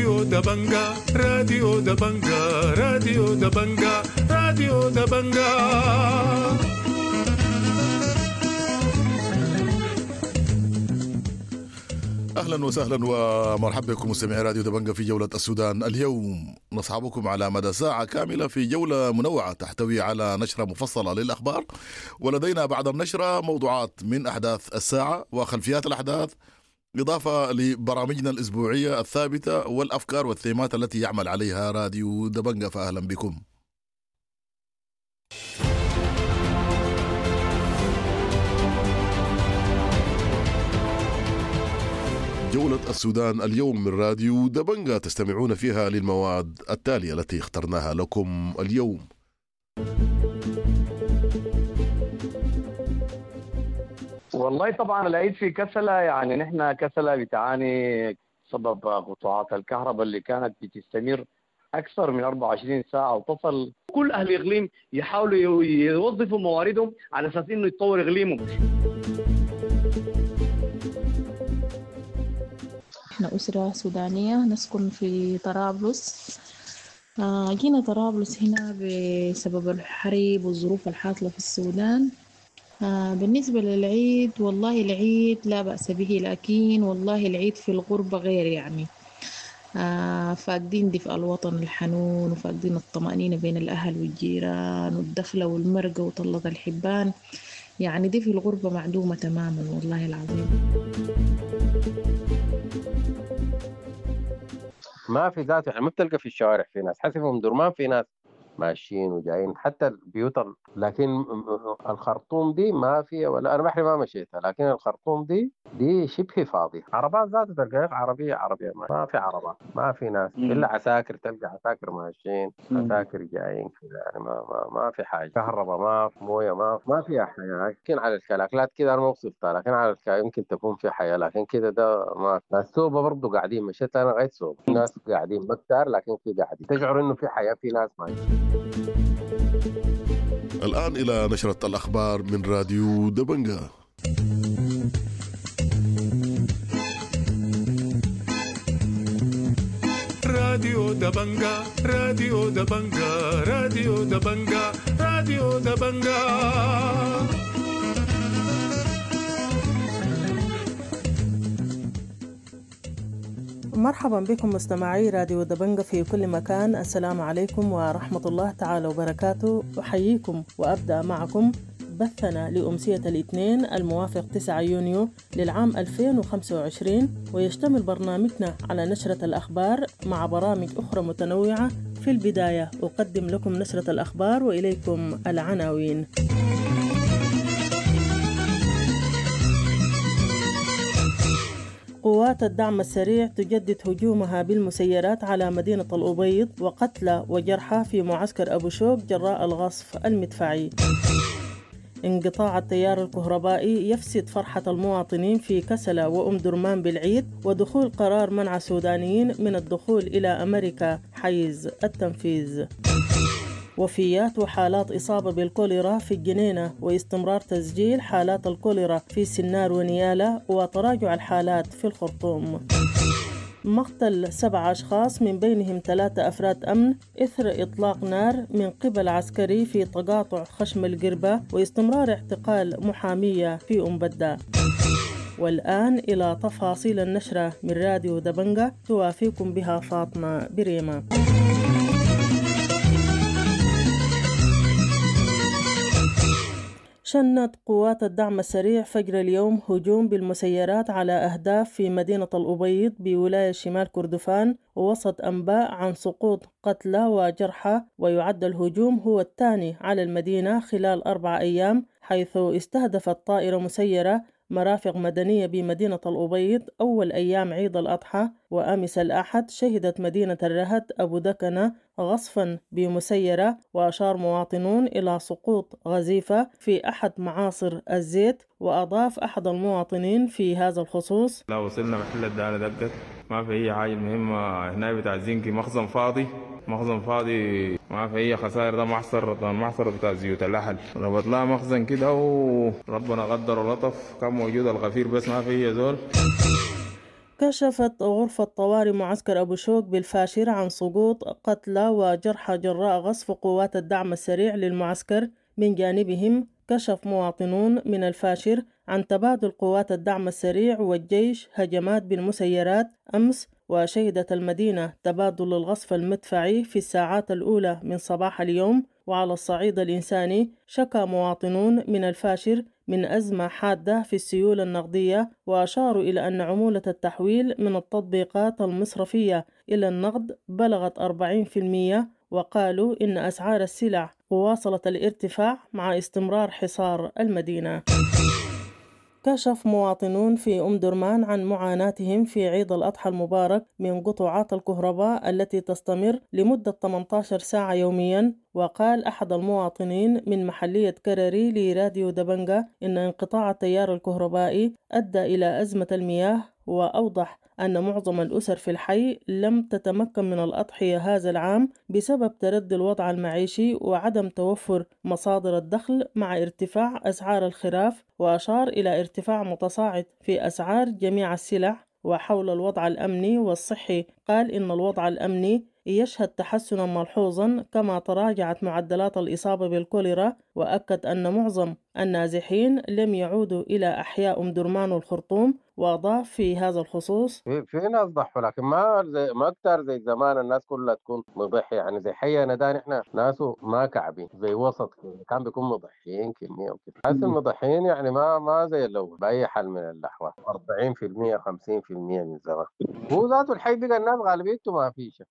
راديو دبنجا راديو دبنجا راديو دبنجا راديو دبنجا. أهلا وسهلا ومرحبا بكم مستمعي راديو دبنجا في جولة السودان. اليوم نصحبكم على مدى ساعة كاملة في جولة منوعة تحتوي على نشرة مفصلة للأخبار، ولدينا بعد النشرة موضوعات من أحداث الساعة وخلفيات الأحداث، إضافة لبرامجنا الأسبوعية الثابتة والأفكار والثيمات التي يعمل عليها راديو دبنجا. فأهلا بكم. جولة السودان اليوم من راديو دبنجا تستمعون فيها للمواد التالية التي اخترناها لكم اليوم. والله طبعا العيد في كسلة، يعني نحن كسلة بتعاني سبب قطاعات الكهرباء اللي كانت بتستمر أكثر من 24 ساعة وتصل كل أهل الإقليم يحاولوا يوظفوا مواردهم على أساس إنه يتطور إقليمهم. احنا أسرة سودانية نسكن في طرابلس. جينا طرابلس هنا بسبب الحرب والظروف الحاصلة في السودان. بالنسبة للعيد، والله العيد لا بأس به، لكن والله العيد في الغربة غير، يعني فاقدين دفء الوطن الحنون، وفاقدين الطمأنينة بين الأهل والجيران والدخلة والمرقة وطلة الحبان. يعني دي في الغربة معدومة تماما والله العظيم. ما في ذاته، يعني ما بتلقى في الشوارع في ناس، حسب ام درمان في ناس ماشيين وجايين حتى البيوت لكن الخرطوم دي ما فيها، ولا انا بحري ما مشيتها، لكن الخرطوم دي شبه فاضيه. عربات ذاته تلقى عربيه ما في عربات، ما في ناس الا عساكر، تلقى عساكر ماشيين، عساكر جايين كذا، يعني ما في حاجه، كهرباء ما في، مويه ما فيها حياه. لكن على الكلاكلات كده انا ما وصفتها، لكن على يمكن تكون في حياه، لكن كده ده ما. ناس سوبه برضه قاعدين، مشيت انا لغايه سوبه ناس قاعدين ما كتار، لكن في قاعدين تشعر انه في حياه، في ناس ماشيين. الآن إلى نشرة الأخبار من راديو دبنجا. راديو دبنجا راديو دبنجا راديو دبنجا راديو دبنجا. مرحبا بكم مستمعي راديو دبنجا في كل مكان. السلام عليكم ورحمة الله تعالى وبركاته. أحييكم وأبدأ معكم بثنا لأمسية الاثنين الموافق 9 يونيو للعام 2025، ويشتمل برنامجنا على نشرة الأخبار مع برامج أخرى متنوعة. في البداية أقدم لكم نشرة الأخبار وإليكم العناوين. قوات الدعم السريع تجدد هجومها بالمسيرات على مدينة الأبيض، وقتلى وجرحى في معسكر أبو شوق جراء الغصف المدفعي. انقطاع التيار الكهربائي يفسد فرحة المواطنين في كسلة وأم درمان بالعيد، ودخول قرار منع السودانيين من الدخول إلى أمريكا حيز التنفيذ. وفيات وحالات إصابة بالكوليرا في الجنينة، واستمرار تسجيل حالات الكوليرا في سنار ونيالة، وتراجع الحالات في الخرطوم. مقتل 7 أشخاص من بينهم 3 أفراد أمن إثر إطلاق نار من قبل عسكري في تقاطع خشم القربة، واستمرار اعتقال محامية في أم بدة. والآن إلى تفاصيل النشرة من راديو دبنجا، توافيكم بها فاطمة بريمة. شنت قوات الدعم السريع فجر اليوم هجوم بالمسيرات على أهداف في مدينة الأبيض بولاية شمال كردفان، ووسط أنباء عن سقوط قتلى وجرحى، ويعد الهجوم هو الثاني على المدينة خلال 4 أيام، حيث استهدفت طائرة مسيرة مرافق مدنية بمدينة الأبيض أول أيام عيد الأضحى. وأمس الأحد شهدت مدينة الرهد أبو دكنة غصفا بمسيرة، وأشار مواطنون إلى سقوط غزيفة في أحد معاصر الزيت. وأضاف أحد المواطنين في هذا الخصوص: لا وصلنا محل الدانة دقت، ما في أي حاجة مهمة هنا بتاع زنكي، مخزن فاضي ما في أي خسائر. ده محصر بتاع زيوت اللحل، ربط لها مخزن كده وربنا قدر ولطف، كان موجود الغفير بس ما في أي زول. كشفت غرفة طوارئ معسكر أبو شوق بالفاشر عن سقوط قتلى وجرحى جراء غصف قوات الدعم السريع للمعسكر. من جانبهم كشف مواطنون من الفاشر عن تبادل قوات الدعم السريع والجيش هجمات بالمسيرات أمس، وشهدت المدينة تبادل الغصف المدفعي في الساعات الأولى من صباح اليوم. وعلى الصعيد الإنساني شكى مواطنون من الفاشر من أزمة حادة في السيولة النقدية، وأشاروا إلى أن عمولة التحويل من التطبيقات المصرفية إلى النقد بلغت 40%، وقالوا إن أسعار السلع واصلت الارتفاع مع استمرار حصار المدينة. كشف مواطنون في أم درمان عن معاناتهم في عيد الأضحى المبارك من قطوعات الكهرباء التي تستمر لمدة 18 ساعة يوميا. وقال أحد المواطنين من محلية كرري لراديو دبنجة إن انقطاع التيار الكهربائي أدى إلى أزمة المياه، وأوضح أن معظم الأسر في الحي لم تتمكن من الأضحية هذا العام بسبب تردي الوضع المعيشي وعدم توفر مصادر الدخل مع ارتفاع أسعار الخراف. وأشار إلى ارتفاع متصاعد في أسعار جميع السلع. وحول الوضع الأمني والصحي قال إن الوضع الأمني يشهد تحسنا ملحوظا، كما تراجعت معدلات الإصابة بالكوليرا. وأكد أن معظم النازحين لم يعودوا إلى أحياء أم درمان والخرطوم. وأضاف في هذا الخصوص: في ناس ضحوا، لكن ما أكتر زي زمان الناس كلها تكون مضحية. يعني زي حي ندان إحنا ناسه ما كعبين زي وسط كان بيكون مضحيين كمية وكده. حاسس المضحيين يعني ما زي الأول بأي حال من الأحوال، 40% 50% من زمان. هو ذاته الحي بقى الناس غالبيته ما فيش.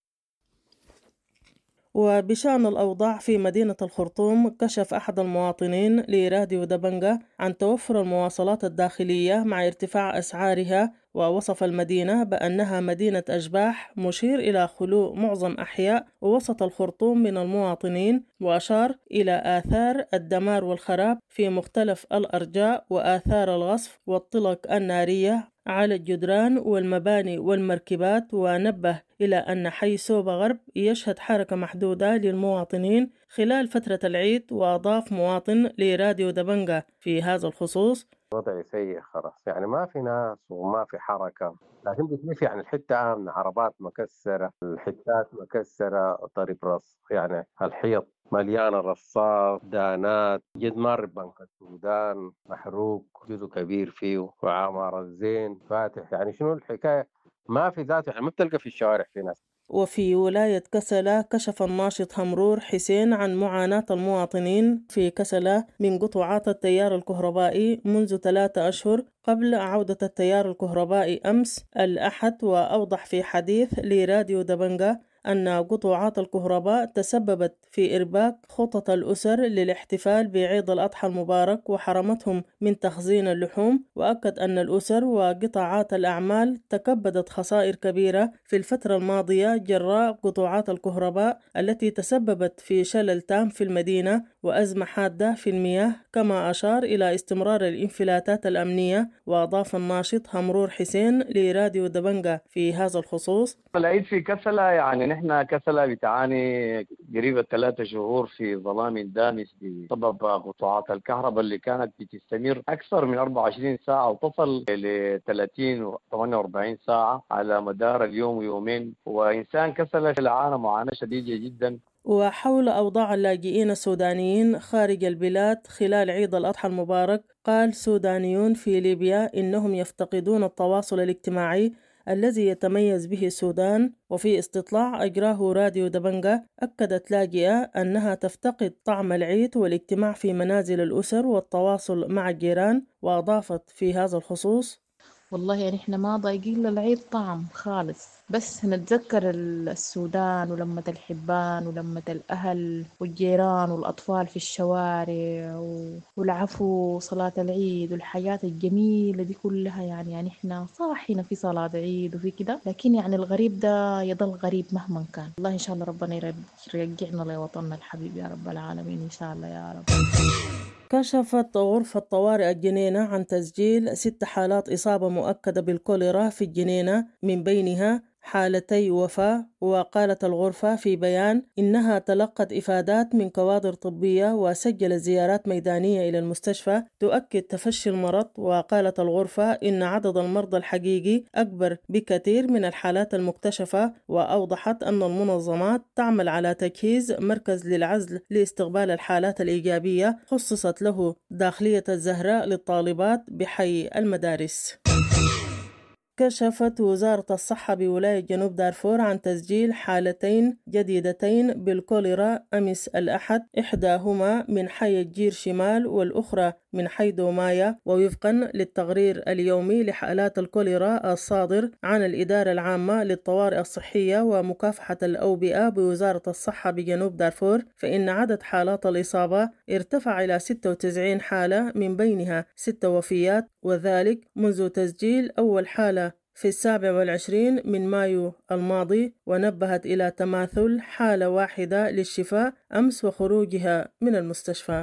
وبشأن الأوضاع في مدينة الخرطوم كشف أحد المواطنين لراديو دبنجة عن توفر المواصلات الداخلية مع ارتفاع أسعارها، ووصف المدينة بأنها مدينة أشباح، مشير إلى خلو معظم أحياء وسط الخرطوم من المواطنين. وأشار إلى آثار الدمار والخراب في مختلف الأرجاء وآثار الغصف والطلق النارية على الجدران والمباني والمركبات. ونبه إلى أن حي سوبا غرب يشهد حركة محدودة للمواطنين خلال فترة العيد. وأضاف مواطن لراديو دبنجة في هذا الخصوص: وضع سيء خلاص، يعني ما في ناس وما في حركة، لكن بتلف يعني الحتة آمنة، عربات مكسرة، الحتات مكسرة، طريق رص، يعني الحيط مليانة رصاص، دانات، جد مار بنك السودان محروق جزء كبير فيه، وعمارة الزين فاتح. يعني شنو الحكاية؟ ما في ذاته، يعني ما بتلقى في الشوارع في ناس. وفي ولاية كسلة كشف الناشط همرور حسين عن معاناة المواطنين في كسلة من قطوعات التيار الكهربائي منذ 3 أشهر قبل عودة التيار الكهربائي أمس الأحد. وأوضح في حديث لراديو دبنجة أن قطوعات الكهرباء تسببت في إرباك خطط الأسر للاحتفال بعيد الأضحى المبارك وحرمتهم من تخزين اللحوم. وأكد أن الأسر وقطاعات الأعمال تكبدت خسائر كبيرة في الفترة الماضية جراء قطوعات الكهرباء التي تسببت في شلل تام في المدينة وأزمة حادة في المياه، كما أشار إلى استمرار الانفلاتات الأمنية. وأضاف الناشط همرور حسين لراديو دبنجة في هذا الخصوص: العيد في كسلة، يعني نحن كسلة بتعاني قريبة 3 شهور في ظلام دامس بسبب قطوعات الكهرباء اللي كانت بتستمر أكثر من 24 ساعة وتصل ل 30 و 48 ساعة على مدار اليوم ويومين. وإنسان كسلة عانى معاناة شديدة جدا. وحول أوضاع اللاجئين السودانيين خارج البلاد خلال عيد الأضحى المبارك، قال سودانيون في ليبيا إنهم يفتقدون التواصل الاجتماعي الذي يتميز به السودان. وفي استطلاع أجراه راديو دبنجة أكدت لاجئة أنها تفتقد طعم العيد والاجتماع في منازل الأسر والتواصل مع الجيران. وأضافت في هذا الخصوص: والله يعني احنا ما ضايقين للعيد طعم خالص، بس نتذكر السودان ولمة الحبان ولمة الأهل والجيران والأطفال في الشوارع والعفو وصلاة العيد والحياة الجميلة دي كلها. يعني احنا صاحنا في صلاة عيد وفي كده، لكن يعني الغريب ده يضل غريب مهما كان. الله إن شاء الله ربنا يرجعنا لوطننا الحبيب يا رب العالمين إن شاء الله يا رب. كشفت غرفة طوارئ الجنينة عن تسجيل 6 حالات إصابة مؤكدة بالكوليرا في الجنينة، من بينها حالتي وفاة. وقالت الغرفة في بيان إنها تلقت إفادات من كوادر طبية وسجلت زيارات ميدانية إلى المستشفى تؤكد تفشي المرض. وقالت الغرفة إن عدد المرضى الحقيقي أكبر بكثير من الحالات المكتشفة. وأوضحت أن المنظمات تعمل على تجهيز مركز للعزل لاستقبال الحالات الإيجابية خصصت له داخلية الزهراء للطالبات بحي المدارس. كشفت وزارة الصحة بولاية جنوب دارفور عن تسجيل حالتين جديدتين بالكوليرا أمس الأحد، إحداهما من حي الجير شمال والأخرى من حي دومايا. ووفقا للتقرير اليومي لحالات الكوليرا الصادر عن الإدارة العامة للطوارئ الصحية ومكافحة الأوبئة بوزارة الصحة بجنوب دارفور، فإن عدد حالات الإصابة ارتفع إلى 96 حالة، من بينها 6 وفيات، وذلك منذ تسجيل أول حالة في 27 من مايو الماضي. ونبهت إلى تماثل حالة واحدة للشفاء أمس وخروجها من المستشفى.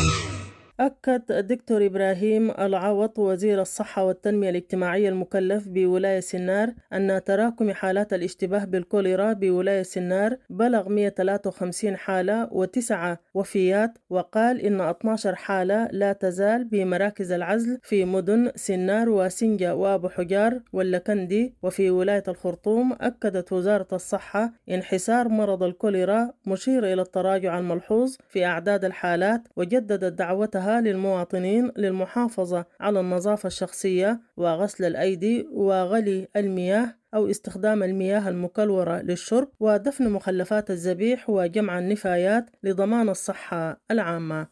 أكد الدكتور إبراهيم العوض وزير الصحة والتنمية الاجتماعية المكلف بولاية سنار أن تراكم حالات الاشتباه بالكوليرا بولاية سنار بلغ 153 حالة و9 وفيات. وقال إن 12 حالة لا تزال بمراكز العزل في مدن سنار وسنجة وأبو حجار واللكندي. وفي ولاية الخرطوم أكدت وزارة الصحة انحسار مرض الكوليرا، مشير إلى التراجع الملحوظ في أعداد الحالات، وجددت دعوتها للمواطنين للمحافظة على النظافة الشخصية وغسل الأيدي وغلي المياه أو استخدام المياه المكلورة للشرب ودفن مخلفات الذبيح وجمع النفايات لضمان الصحة العامة.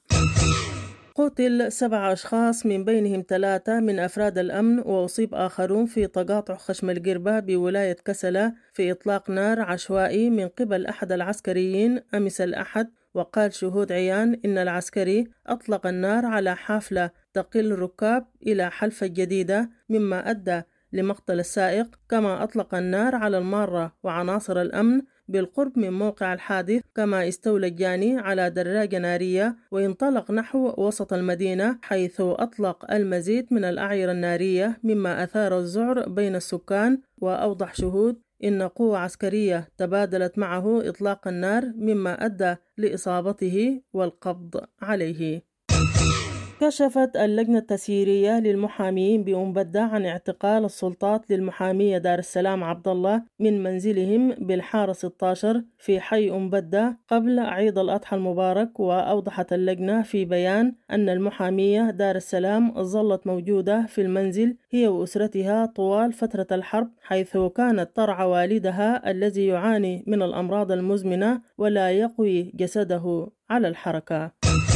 قتل 7 أشخاص من بينهم 3 من أفراد الأمن، وأصيب آخرون في تقاطع خشم القربة بولاية كسلة في إطلاق نار عشوائي من قبل أحد العسكريين أمس الأحد. وقال شهود عيان إن العسكري أطلق النار على حافلة تقل الركاب إلى حلفة جديدة، مما أدى لمقتل السائق. كما أطلق النار على المارة وعناصر الأمن بالقرب من موقع الحادث. كما استولى الجاني على دراجة نارية وانطلق نحو وسط المدينة، حيث أطلق المزيد من الأعيرة النارية مما أثار الذعر بين السكان. وأوضح شهود إن قوة عسكرية تبادلت معه إطلاق النار مما أدى لإصابته والقبض عليه. كشفت اللجنة التسييرية للمحامين بأم بدة عن اعتقال السلطات للمحامية دار السلام عبد الله من منزلهم بالحارة 16 في حي أم بدة قبل عيد الأضحى المبارك. وأوضحت اللجنة في بيان أن المحامية دار السلام ظلت موجودة في المنزل هي وأسرتها طوال فترة الحرب، حيث كانت ترعى والدها الذي يعاني من الأمراض المزمنة ولا يقوي جسده على الحركة.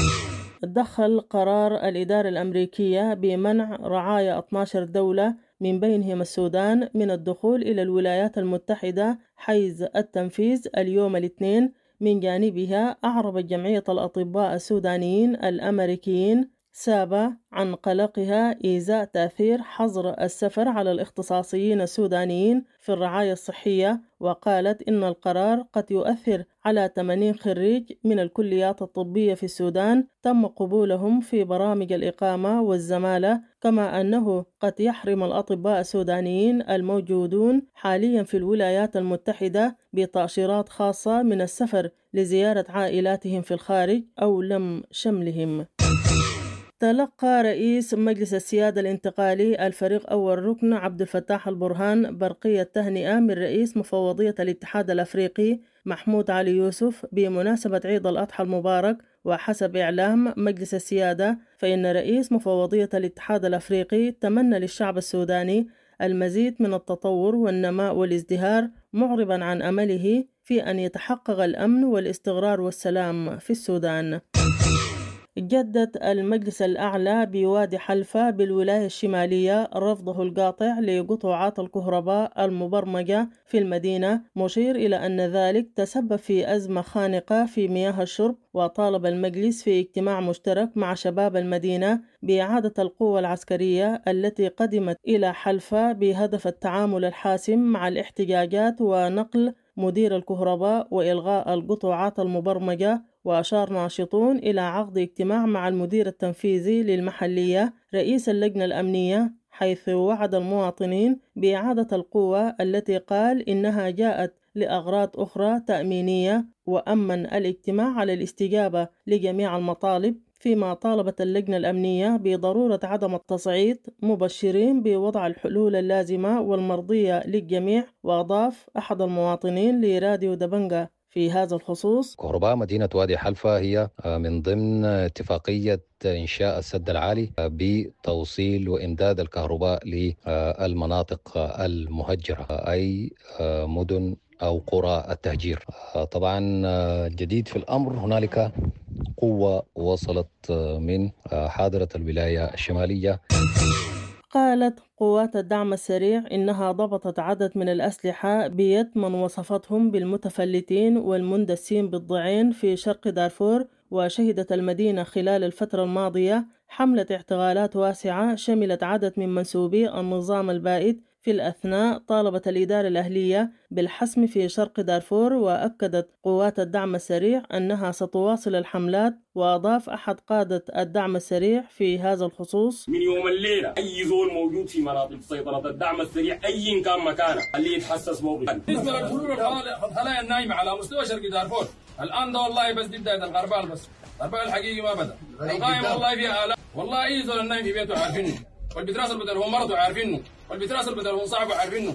دخل قرار الإدارة الأمريكية بمنع رعايا 12 دولة من بينهم السودان من الدخول إلى الولايات المتحدة حيز التنفيذ اليوم الاثنين. من جانبها أعربت جمعية الأطباء السودانيين الأمريكيين سابا عن قلقها إزاء تأثير حظر السفر على الاختصاصيين السودانيين في الرعاية الصحية. وقالت إن القرار قد يؤثر على 80 خريج من الكليات الطبية في السودان تم قبولهم في برامج الإقامة والزمالة، كما أنه قد يحرم الأطباء السودانيين الموجودون حاليا في الولايات المتحدة بتأشيرات خاصة من السفر لزيارة عائلاتهم في الخارج أو لم شملهم. تلقى رئيس مجلس السيادة الانتقالي الفريق أول ركن عبد الفتاح البرهان برقية تهنئة من رئيس مفوضية الاتحاد الأفريقي محمود علي يوسف بمناسبة عيد الأضحى المبارك. وحسب إعلام مجلس السيادة فإن رئيس مفوضية الاتحاد الأفريقي تمنى للشعب السوداني المزيد من التطور والنماء والازدهار، معربا عن أمله في أن يتحقق الأمن والاستقرار والسلام في السودان. جدد المجلس الأعلى بوادي حلفة بالولاية الشمالية رفضه القاطع لقطوعات الكهرباء المبرمجة في المدينة، مشير إلى أن ذلك تسبب في أزمة خانقة في مياه الشرب. وطالب المجلس في اجتماع مشترك مع شباب المدينة بإعادة القوة العسكرية التي قدمت إلى حلفة بهدف التعامل الحاسم مع الاحتجاجات ونقل مدير الكهرباء وإلغاء القطوعات المبرمجة. وأشار ناشطون إلى عقد اجتماع مع المدير التنفيذي للمحلية رئيس اللجنة الأمنية حيث وعد المواطنين بإعادة القوة التي قال إنها جاءت لأغراض أخرى تأمينية، وأمن الاجتماع على الاستجابة لجميع المطالب، فيما طالبت اللجنة الأمنية بضرورة عدم التصعيد، مبشرين بوضع الحلول اللازمة والمرضية للجميع. وأضاف أحد المواطنين لراديو دبنجة في هذا الخصوص: كهرباء مدينة وادي حلفا هي من ضمن اتفاقية إنشاء السد العالي بتوصيل وإمداد الكهرباء للمناطق المهجرة، أي مدن أو قرى التهجير. طبعا جديد في الأمر، هنالك قوة وصلت من حاضرة الولاية الشمالية. قالت قوات الدعم السريع إنها ضبطت عدد من الأسلحة بيد من وصفتهم بالمتفلتين والمندسين بالضعين في شرق دارفور. وشهدت المدينة خلال الفترة الماضية حملة اعتقالات واسعة شملت عدد من منسوبي النظام البائد. في الأثناء طالبت الإدارة الأهلية بالحسم في شرق دارفور، وأكدت قوات الدعم السريع أنها ستواصل الحملات. وأضاف أحد قادة الدعم السريع في هذا الخصوص: من يوم الليلة أي زول موجود في مناطق سيطرة الدعم السريع أي كان مكانه اللي يتحسس موقفه. بالنسبة للحلول الخلايا النايمة على مستوى شرق دارفور الآن ده والله بس دي بداية الغربال، بس الغربال الحقيقي ما بدأ. القائم والله فيها آلاف، والله أي زول النايم في بيته عارفينه، والبتراسل بدل هو مرته عارفينه، والبتراسل بدل هو صاحبه عارفينه.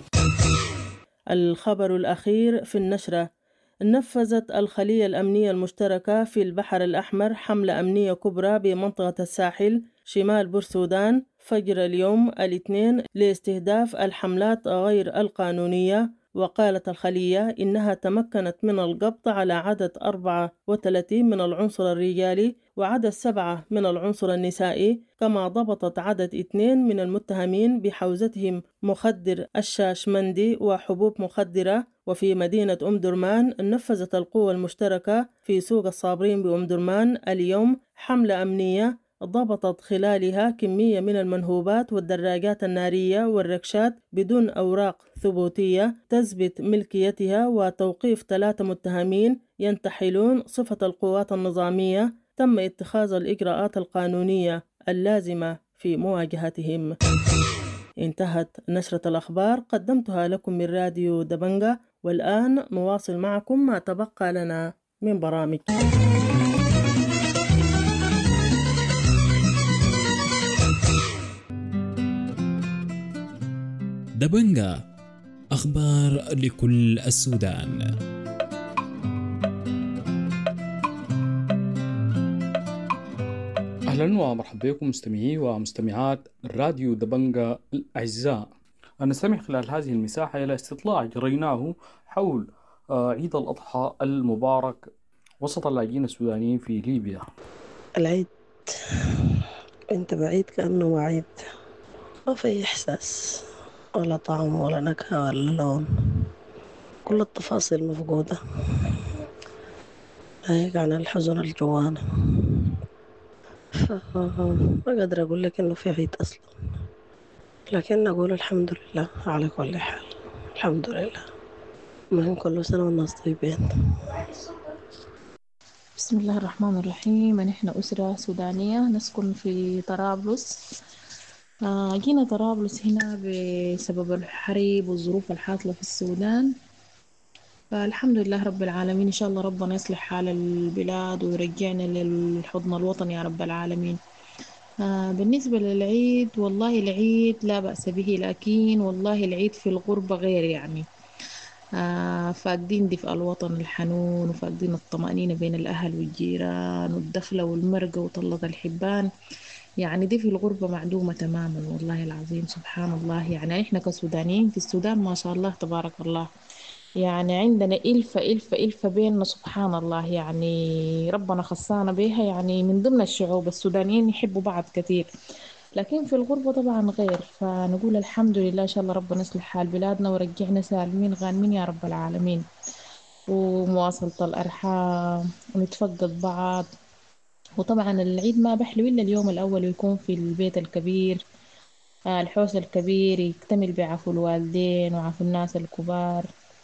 الخبر الأخير في النشرة: نفذت الخلية الأمنية المشتركة في البحر الأحمر حملة أمنية كبرى بمنطقة الساحل شمال بورسودان فجر اليوم الاثنين لاستهداف الحملات غير القانونية. وقالت الخلية إنها تمكنت من القبض على عدد 34 من العنصر الرجالي وعدد 7 من العنصر النسائي، كما ضبطت عدد 2 من المتهمين بحوزتهم مخدر الشاشمندي وحبوب مخدرة. وفي مدينة أم درمان نفذت القوى المشتركة في سوق الصابرين بأم درمان اليوم حملة أمنية ضبطت خلالها كمية من المنهوبات والدراجات النارية والركشات بدون أوراق ثبوتية تثبت ملكيتها، وتوقيف 3 متهمين ينتحلون صفة القوات النظامية. تم اتخاذ الإجراءات القانونية اللازمة في مواجهتهم. انتهت نشرة الأخبار، قدمتها لكم من راديو دبنجة، والآن نواصل معكم ما تبقى لنا من برامج. دبنجة، أخبار لكل السودان. أهلا ومرحبا بكم مستمعي ومستمعات راديو دبنجة الأعزاء. نستمع خلال هذه المساحة إلى استطلاع جريناه حول عيد الأضحى المبارك وسط اللاجئين السودانيين في ليبيا. العيد انت بعيد كأنه ما عيد، ما في إحساس ولا طعم ولا نكهة ولا لون، كل التفاصيل مفقودة. هيك عن الحزن الجوانا، ما قادرة أقول لك إنه في عيد أصلا، لكن أقول الحمد لله على كل حال. الحمد لله، المهم كل سنة والناس طيبين. بسم الله الرحمن الرحيم. نحن أسرة سودانية نسكن في طرابلس. جينا طرابلس هنا بسبب الحريب والظروف الحاصلة في السودان، فالحمد لله رب العالمين. إن شاء الله ربنا يصلح حال البلاد ويرجعنا للحضن الوطني يا رب العالمين. بالنسبة للعيد، والله العيد لا بأس به، لكن والله العيد في الغربة غير يعني. فاقدين دفء الوطن الحنون، وفاقدين الطمأنينة بين الأهل والجيران والدخلة والمرقة وطلة الحبان. يعني دي في الغربة معدومة تماما والله العظيم. سبحان الله، يعني إحنا كسودانيين في السودان ما شاء الله تبارك الله، يعني عندنا إلفة بيننا سبحان الله. يعني ربنا خصانا بيها، يعني من ضمن الشعوب السودانيين يحبوا بعض كثير، لكن في الغربة طبعا غير. فنقول الحمد لله، إن شاء الله ربنا يصلح حال بلادنا ورجعنا سالمين غانمين يا رب العالمين، ومواصلة الأرحام ونتفقد بعض. وطبعا العيد ما بحلو إلا اليوم الأول يكون في البيت الكبير، الحوش الكبير يكتمل بعفو الوالدين وعفو الناس الكبار.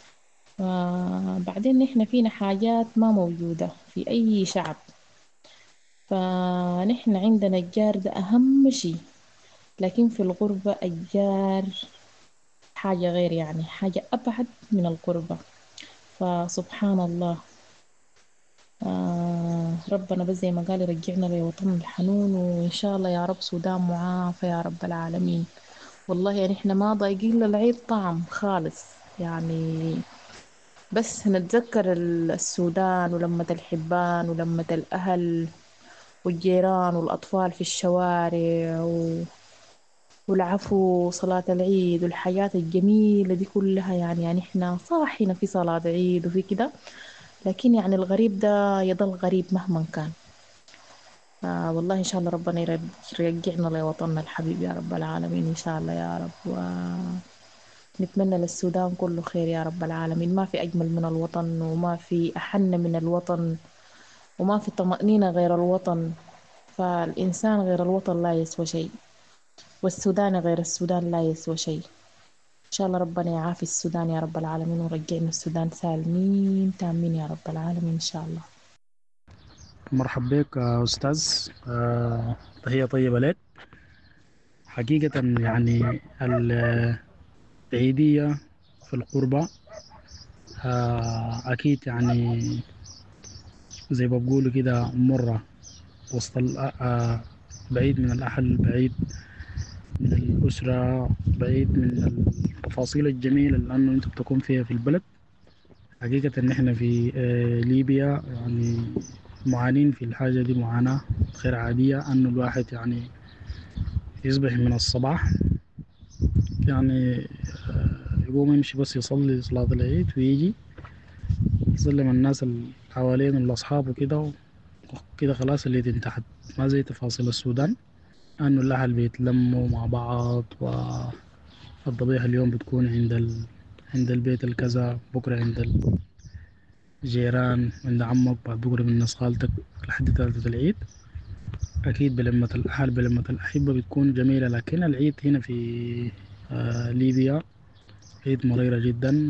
بعدين نحن فينا حاجات ما موجودة في أي شعب، فنحن عندنا الجار ده أهم شيء. لكن في الغربة الجار حاجة غير، يعني حاجة أبعد من القربة. فسبحان الله، ربنا بس زي ما قال يرجعنا لوطن الحنون، وإن شاء الله يا رب سودان معافى يا رب العالمين. والله يعني احنا ما ضايقين للعيد طعم خالص، يعني بس نتذكر السودان ولمة الحبان ولمة الأهل والجيران والأطفال في الشوارع والعفو وصلاة العيد والحياة الجميلة دي كلها. يعني احنا صاحنا في صلاة عيد وفي كده، لكن يعني الغريب ده يضل غريب مهما كان. والله إن شاء الله ربنا يرجعنا لوطننا الحبيب يا رب العالمين إن شاء الله يا رب. ونتمنى للسودان كله خير يا رب العالمين. ما في أجمل من الوطن، وما في أحن من الوطن، وما في طمأنينة غير الوطن. فالإنسان غير الوطن لا يسوى شيء، والسودان غير السودان لا يسوى شيء. إن شاء الله ربنا يعافي السودان يا رب العالمين، ورجعنا السودان سالمين تامين يا رب العالمين إن شاء الله. مرحب بك أستاذ، تحية طيبة لك. حقيقة يعني العيدية في القربة أكيد يعني زي ما بقولوا كده مرة وسط بعيد من الأهل، بعيد من الأسرة، بعيد من التفاصيل الجميلة اللي أنه أنت بتكون فيها في البلد. حقيقة إن إحنا في ليبيا يعني معانين في الحاجة دي معاناة غير عادية، أنه الواحد يعني يصبح من الصباح يعني يقوم يمشي بس يصلي صلاة العيد ويجي يسلم الناس اللي حوالين الأصحاب وكده وكده خلاص اللي انتهت. ما زي تفاصيل السودان أنه الأهل بيتلموا مع بعض، والضبيحة اليوم بتكون عند البيت الكذا، بكرة عند الجيران، عند عمك، بعد بكرة من ناس خالتك لحد ثالثة العيد. أكيد بلمة الأهل بلمة الأحبة بتكون جميلة، لكن العيد هنا في ليبيا عيد مريرة جدا،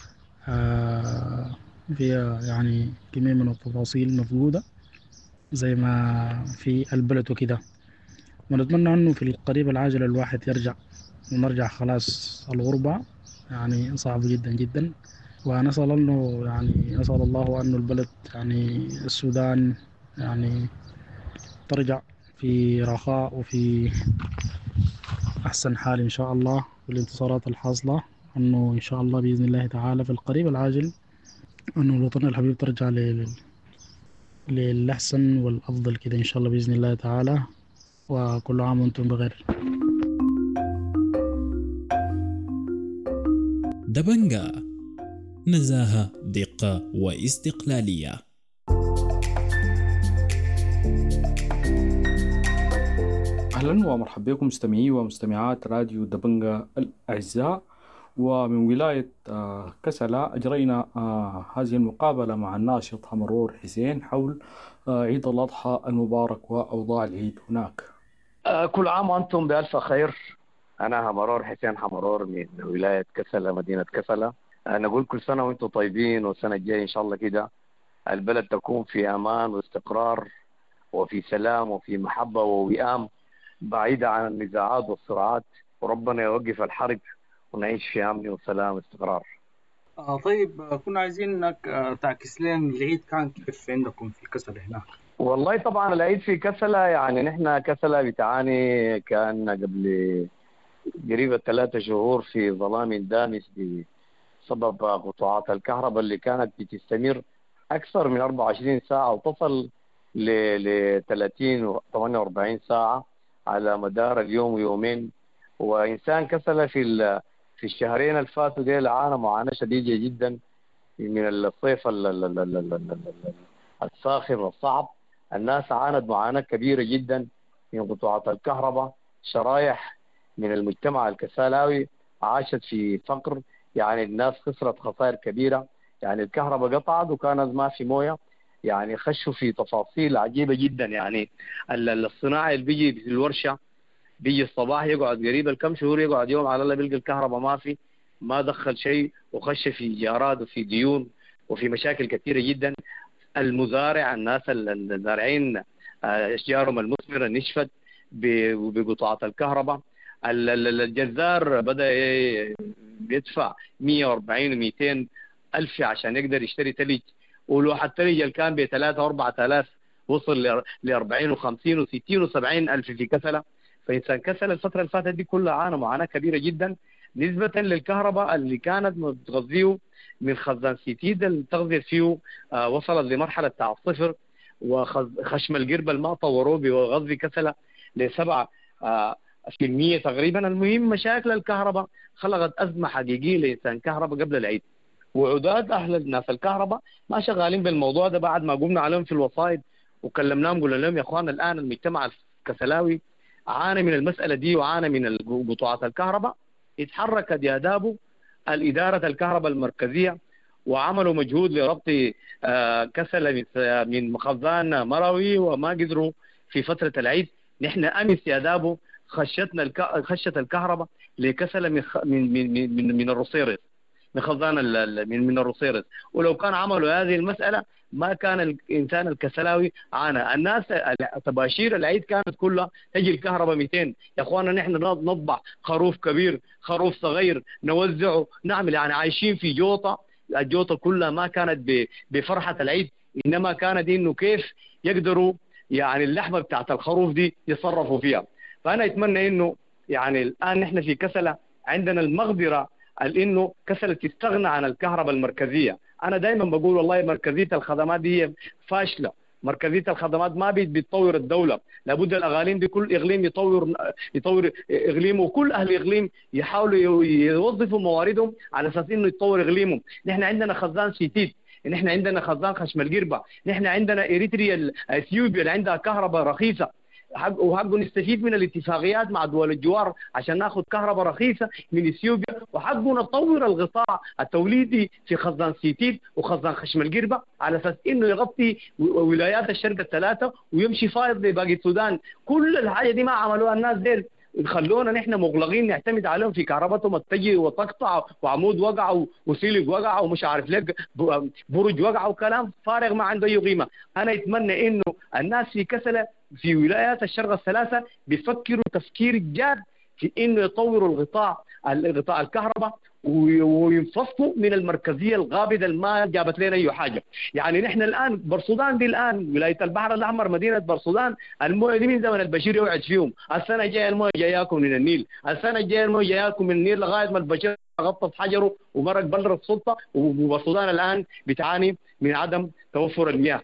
فيها يعني كمية من التفاصيل مفقودة زي ما في البلد وكده. ونتمنى أنه في القريب العاجل الواحد يرجع ونرجع خلاص. الغربة يعني صعبة جدا جدا، ونسأل أنه يعني أسأل الله أنه البلد يعني السودان يعني ترجع في رخاء وفي أحسن حال إن شاء الله، والانتصارات الحاصلة أنه إن شاء الله بإذن الله تعالى في القريب العاجل أنه الوطن الحبيب ترجع للأحسن والأفضل كده إن شاء الله بإذن الله تعالى. وكل عام وأنتم بخير. دبنجا، نزاهة، دقة، واستقلالية. أهلا ومرحبا بكم مستمعي ومستمعات راديو دبنجا الأعزاء. ومن ولاية كسلا أجرينا هذه المقابلة مع الناشط همرور حسين حول عيد الأضحى المبارك وأوضاع العيد هناك. كل عام وأنتم بألف خير. أنا همرور حسين همرور من ولاية كسلا، مدينة كسلا. نقول كل سنة وأنتم طيبين، والسنة الجاية إن شاء الله كده البلد تكون في أمان واستقرار وفي سلام وفي محبة ووئام، بعيدة عن النزاعات والصراعات، وربنا يوقف الحرب ونعيش في أمن وسلام واستقرار. طيب، كنا عايزين انك تعكس لنا العيد كان كيف عندكم في كسلا هناك. والله طبعا العيد في كسلا يعني نحن كسلا بتعاني كان قبل قريبة 3 شهور في ظلام دامس بسبب قطاعات الكهرباء اللي كانت بتستمر أكثر من 24 ساعة وتصل ل 30 و 48 ساعة على مدار اليوم ويومين. وإنسان كسلا في الشهرين الفاتوا ديل عانى معاناة شديدة جدا من الصيف الساخن والصعب. الناس عانت معاناة كبيرة جدا من قطاعات الكهرباء. شرايح من المجتمع الكسلاوي عاشت في فقر، يعني الناس خسرت خسائر كبيرة. يعني الكهرباء قطعت وكانت ما في مويه، يعني خشوا في تفاصيل عجيبة جدا. يعني الصناعي اللي بيجي في الورشة بيجي الصباح يقعد قريب الكم شهور، يقعد يوم على الله بيلقى الكهرباء ما دخل شيء، وخش في إيجارات وفي ديون وفي مشاكل كثيرة جدا. المزارع، الناس الزارعين أشجارهم المثمرة نشفت بقطاعات الكهرباء. الجزار بدأ بيدفع 140 و200 ألف عشان يقدر يشتري تلج، ولوحة التلج اللي كان ب 3 و 4000 وصل ل 40 و50 و60 و70 ألف في كسلة. فإنسان كسلة الفترة اللي فاتت دي كلها عانى معاناة كبيرة جدا نسبة للكهرباء اللي كانت بتغذيه من خزان سيتيد. التغذية فيه وصلت لمرحلة بتاع الصفر، وخشم القربة ما طوروه بغذي كسلة ل7% تقريبا. المهم مشاكل الكهرباء خلقت أزمة حقيقية لإنسان كهرباء قبل العيد، وعداد أهل الناس الكهرباء ما شغالين بالموضوع ده بعد ما قمنا عليهم في الوسائط وكلمناهم قلنا لهم يا أخوان الآن المجتمع الكسلاوي عانى من المسألة دي وعانى من قطاعات الكهرباء. اتحركت يدابه الإدارة الكهرباء المركزية وعملوا مجهود لربط كسلة من مخزان مروي، وما قدروا في فترة العيد. نحن أمس يدابه خشت الكهرباء لكسلة من الروسيرس، من خزان من الروسيرس. ولو كان عملوا هذه المسألة ما كان الإنسان الكسلاوي عانى. الناس تباشير العيد كانت كلها تجي الكهرباء 200. يا أخوانا نحن نطبع خروف كبير خروف صغير نوزعه نعمل، يعني عايشين في جوطة. الجوطة كلها ما كانت بفرحة العيد، إنما كانت إنه كيف يقدروا يعني اللحمة بتاعت الخروف دي يصرفوا فيها. فأنا أتمنى إنه يعني الآن نحن في كسلة عندنا المقدرة إنه كسلة تستغنى عن الكهرباء المركزية. أنا دائما بقول والله مركزية الخدمات دي فاشلة، مركزية الخدمات ما بتطور الدولة. لابد الأقاليم بكل إقليم يطور إقليمه، وكل أهل إقليم يحاولوا يوظفوا مواردهم على أساس إنه يتطور إقليمهم. نحن عندنا خزان سيتيت، نحن عندنا خزان خشم القربة، نحن عندنا إريتريا اثيوبيا اللي عندها كهرباء رخيصة، وحقه نستفيد من الاتفاقيات مع دول الجوار عشان ناخذ كهرباء رخيصة من اثيوبيا، وحقه نطور القطاع التوليدي في خزان سيتيت وخزان خشم القربة على اساس انه يغطي ولايات الشرق الثلاثة ويمشي فايض لباقي السودان. كل الحاجة دي ما عملوها الناس ديل، خلونا نحن مغلقين نعتمد عليهم في كهرباتهم تجي وتقطع، وعمود وقع وسيلق وقع ومش عارف ليه برج وقع وكلام فارغ ما عنده اي قيمه. انا اتمنى انه الناس في كسلة في ولايات الشرق الثلاثه بيفكروا تفكير جاد في انه يطوروا القطاع الكهرباء وينفصلوا من المركزيه الغابضه اللي ما جابت لنا اي حاجه. يعني نحن الان برسودان دي الان ولايه البحر الاحمر مدينه برسودان المويه دي من زمن البشير يوعد فيهم. السنه الجايه المويه جاياكم من النيل، السنه الجايه المويه جاياكم من النيل لغايه ما البشير غطت حجره ومرق بلر السلطه. وبرسودان الان بتعاني من عدم توفر المياه.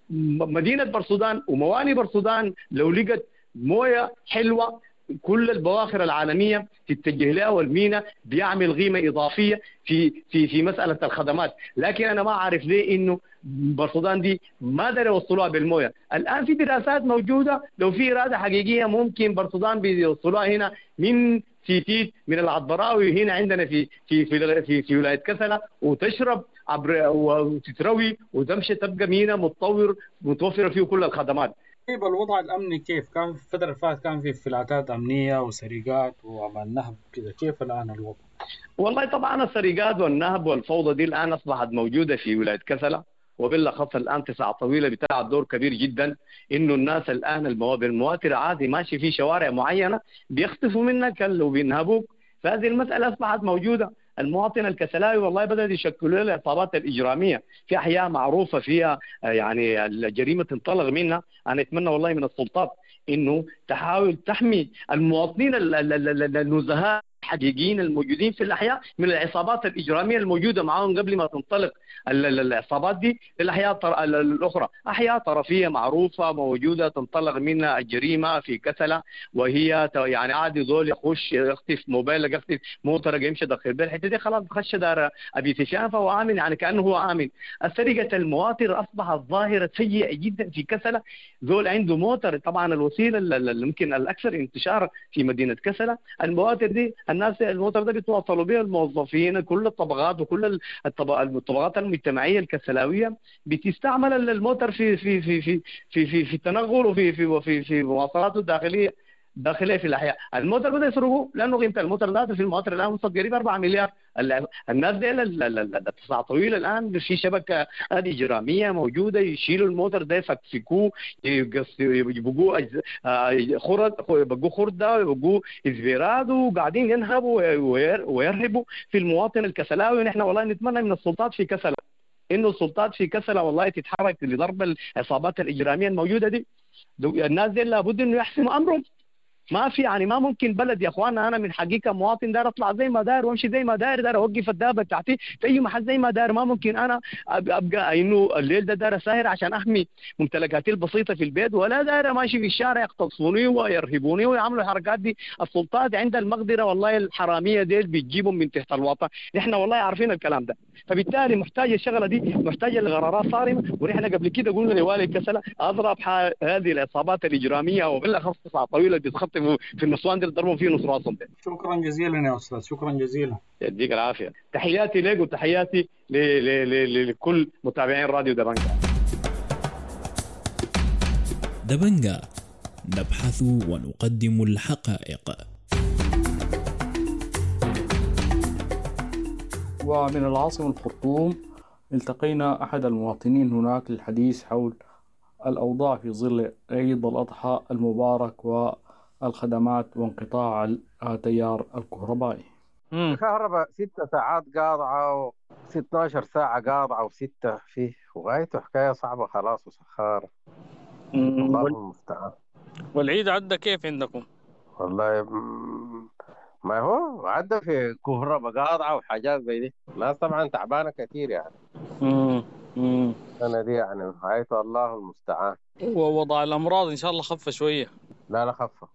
مدينه برسودان ومواني برسودان لو لقت مويه حلوه كل البواخر العالمية تتجه لها، والمينا بيعمل قيمة إضافية في مسألة الخدمات. لكن أنا ما أعرف ليه إنه برسودان دي ما قدروا يوصلوها بالموية. الآن في دراسات موجودة لو في إرادة حقيقية ممكن برسودان بيوصلوها هنا من سيتيت من العطبراوي هنا عندنا في ولاية كسلة وتشرب وتتروي وتمشي تبقى مينا متوفرة فيه كل الخدمات. طيب الوضع الأمني كيف كان في الفترة اللي فاتت؟ كان في انفلاتات أمنية وسرقات وعمل نهب كذا، كيف الآن الوضع؟ والله طبعا السرقات والنهب والفوضى دي الآن أصبحت موجودة في ولاية كسلة، وبالأخص الآن تسعة طويلة بتلعب دور كبير جدا. إنه الناس الآن المواطن عادي ماشي في شوارع معينة بيخطفوا منك وبينهبوك، فهذه المسألة أصبحت موجودة. المواطن الكسلاوي والله بدأت يشكلوا له العصابات الإجرامية في أحياء معروفة فيها يعني الجريمة تنطلق منها. أنا أتمنى والله من السلطات إنه تحاول تحمي المواطنين النزهاء الحقيقيين الموجودين في الأحياء من العصابات الإجرامية الموجودة معهم قبل ما تنطلق العصابات دي للأحياء الأخرى. أحياء طرفية معروفة موجودة تنطلق منها الجريمة في كسلة، وهي يعني عادي زول يخش يخطف موبايل يخطف موتر يمشي داخل البيت الحتة دي خلاص خش دار أبي تشان فهو آمن، يعني كأنه هو آمن. سرقة المواطر أصبحت ظاهرة سيئة جدا في كسلة. زول عنده موتر، طبعا الوسيلة اللي ممكن الأكثر انتشار في مدينة كسلة المواتر دي. الناس الموتر ده بيتواصلوا بها الموظفين كل الطبقات وكل الطبقات المجتمعيه الكسلاويه بتستعمل الموتر في في في في في في التنقل وفي في في في مواصلاته الداخليه. داخليه في الاحياء. الموتر بدا يسرقوا لانه قيمه الموتر ذاته في الموتر الان وصلت قريب 4 مليار. الناس دي التصاع طويل الان في شبكه هذه اجراميه موجوده، يشيلوا الموتر ده يفكفكوه يبقوا خرد، يبقوا خرده، يبقوا ازفيراد، وقاعدين ينهبوا ويرهبوا في المواطن الكسلاوي. ونحن والله نتمنى من السلطات في كسلا انه السلطات في كسلا والله تتحرك لضرب العصابات الاجراميه الموجوده دي. الناس دي لابد انه يحسموا امرهم. ما في يعني ما ممكن بلد يا اخوانا انا من حقيقه مواطن داير اطلع زي ما داير وامشي زي ما داير اوقف الدابه بتاعتي في اي محل زي ما داير. ما ممكن انا ابقى انه الليل ده داير اساهر عشان احمي ممتلكاتي البسيطه في البيت، ولا داير ماشي في الشارع يغتصبوني ويرهبوني ويعملوا الحركات دي. السلطات عند المقدره والله الحراميه ديل بتجيبهم من تحت الوطن. نحن والله عارفين الكلام ده، فبالتالي محتاجه الشغله دي محتاجه لقرارات صارمه. ونحن قبل كده قلنا لوالي كسلا اضرب هذه العصابات الاجراميه وبالاخص قطع طويله بتخطفوا في النسوان دي ضربوا فيه نص راسهم. شكرا جزيلا يا استاذ، شكرا جزيلا. يديك العافيه. تحياتي لك وتحياتي لكل متابعين راديو دبنجا. دبنجا نبحث ونقدم الحقائق. ومن العاصمة الخرطوم التقينا أحد المواطنين هناك للحديث حول الأوضاع في ظل عيد الأضحى المبارك والخدمات وانقطاع التيار الكهربائي. الكهرباء 6 ساعات قاطعة و12 ساعة قاطعة و6 فيه، وغايته حكاية صعبة خلاص وسخارة. الله المستعان. والعيد عدى كيف عندكم؟ والله ما هو عدى في كهرباء قاطعة وحاجات زي دي. الناس طبعا تعبانة كثير يعني. السنة دي يعني غايته الله المستعان. ووضع الأمراض إن شاء الله خف شوية. لا خف.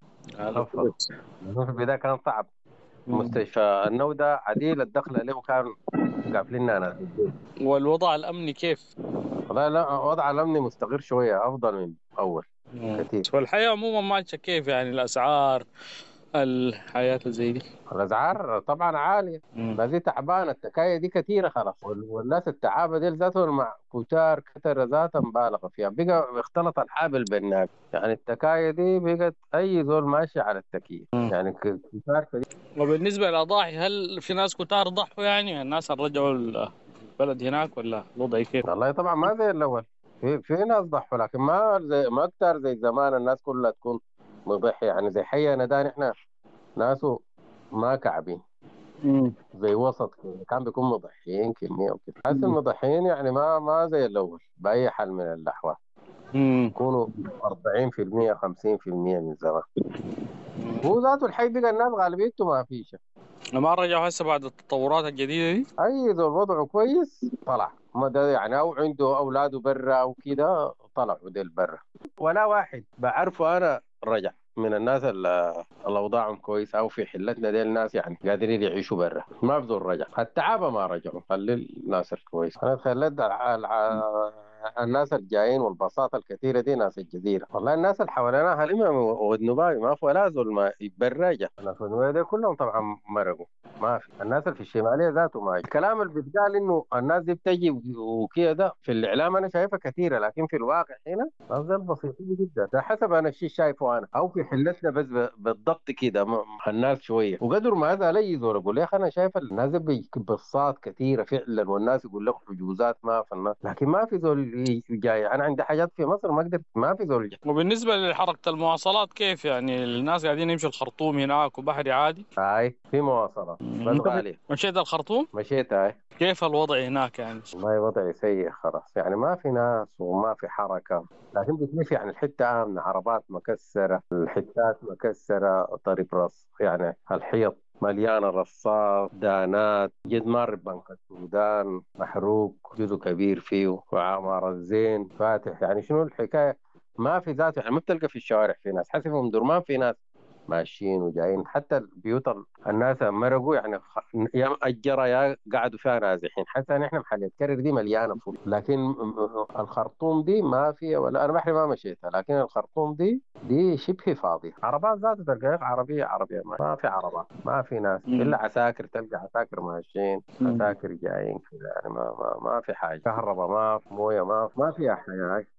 في البداية كان صعب. مستشفى النودة عديل الدخل له كان قافلين أنا. والوضع الأمني كيف؟ والله لا، الوضع الأمني مستقر شوية أفضل من أول كثير. والحياة عموما ماشية كيف يعني؟ الأسعار الحياة زي دي؟ الأسعار طبعا عالية، بس دي تعبانة. التكاية دي كثيرة خلاص، والناس التعابة دي ذاتهم مع كتار كتر ذاتها مبالغة فيها. بقى اختلط الحابل بالنابل يعني. التكاية دي بقت أي زول ماشي على التكييف يعني كتار كثير. وبالنسبة للأضاحي هل في ناس كتار ضحوا يعني؟ الناس رجعوا البلد هناك ولا الوضع كيف؟ والله طبعا ما زي الأول، في ناس ضحوا لكن ما كتار زي زمان. الناس كلها تكون مضحية يعني. زي حي ندان احنا ناسه ما كعبين زي وسط كان بيكون مضحيين كمية وكده. حاسس المضحيين يعني ما زي الأول بأي حال من الأحوال. يكونوا 40% 50% من زمان. هو ذاته الحي بقى الناس غالبيته ما فيش. ما رجعوا هسه بعد التطورات الجديدة دي؟ أي ذو وضعه كويس طلع، ما ده يعني أو عنده أولاده برا أو كده طلعوا ديل برا. ولا واحد بعرفه أنا رجع من الناس اللي اوضاعهم كويس او في حلتنا دي. الناس يعني قادرين يعيشوا برا، ما بذور رجع. التعابه ما رجعوا، خلي الناس الكويس. انا خليت الناس الجايين والبساطه الكثيره دي ناس الجزيره. والله الناس اللي حوالينا هلمه والنباوي ما في ولا زول ما براجع. الناس النباوي دي كلهم طبعا مرقوا، ما في. الناس اللي في الشماليه ذاته ما. الكلام اللي بيتقال انه الناس دي بتجي وكده في الاعلام انا شايفها كثيره، لكن في الواقع هنا ناس بسيطين جدا. ده حسب انا الشيء شايفه انا او في حلتنا بس بالضبط كده الناس شويه. وقدر ما هذا لي زول اقول يا اخي انا شايف الناس ببساط كثيره فعلا، والناس يقول لك حجوزات ما في الناس، لكن ما في زول جاي. انا عندي حاجات في مصر ما قدرت، ما في زول جاي. وبالنسبه لحركه المواصلات كيف يعني؟ الناس قاعدين يمشوا الخرطوم هناك وبحري عادي؟ في مواصلات بس غاليه. مشيت الخرطوم؟ مشيت كيف الوضع هناك يعني؟ والله وضعي سيء خلاص يعني. ما في ناس وما في حركه، لكن بتمشي يعني الحته امنه. عربات مكسره، الحتات مكسره، طريق رص يعني الحيط مليانة رصاص، دانات، جد مار بنك السودان محروق جزء كبير فيه، وعمارة زين فاتح. يعني شنو الحكاية؟ ما في ذاته يعني. ما بتلقى في الشوارع في ناس، حسبهم درمان في ناس ماشيين وجايين. حتى البيوت الناس مرقوا يعني يا أجرة يا قعدوا فيها نازحين. حتى نحن محلية كرر دي مليانة فل. لكن الخرطوم دي ما فيها ولا. أنا بحري ما مشيتها، لكن الخرطوم دي شبه فاضية. عربات ذاته تلقى عربية ما في عربات، ما في ناس إلا عساكر. تلقى عساكر ماشيين، عساكر جايين كذا يعني. ما في حاجة. كهرباء ما في، موية ما فيها حياة.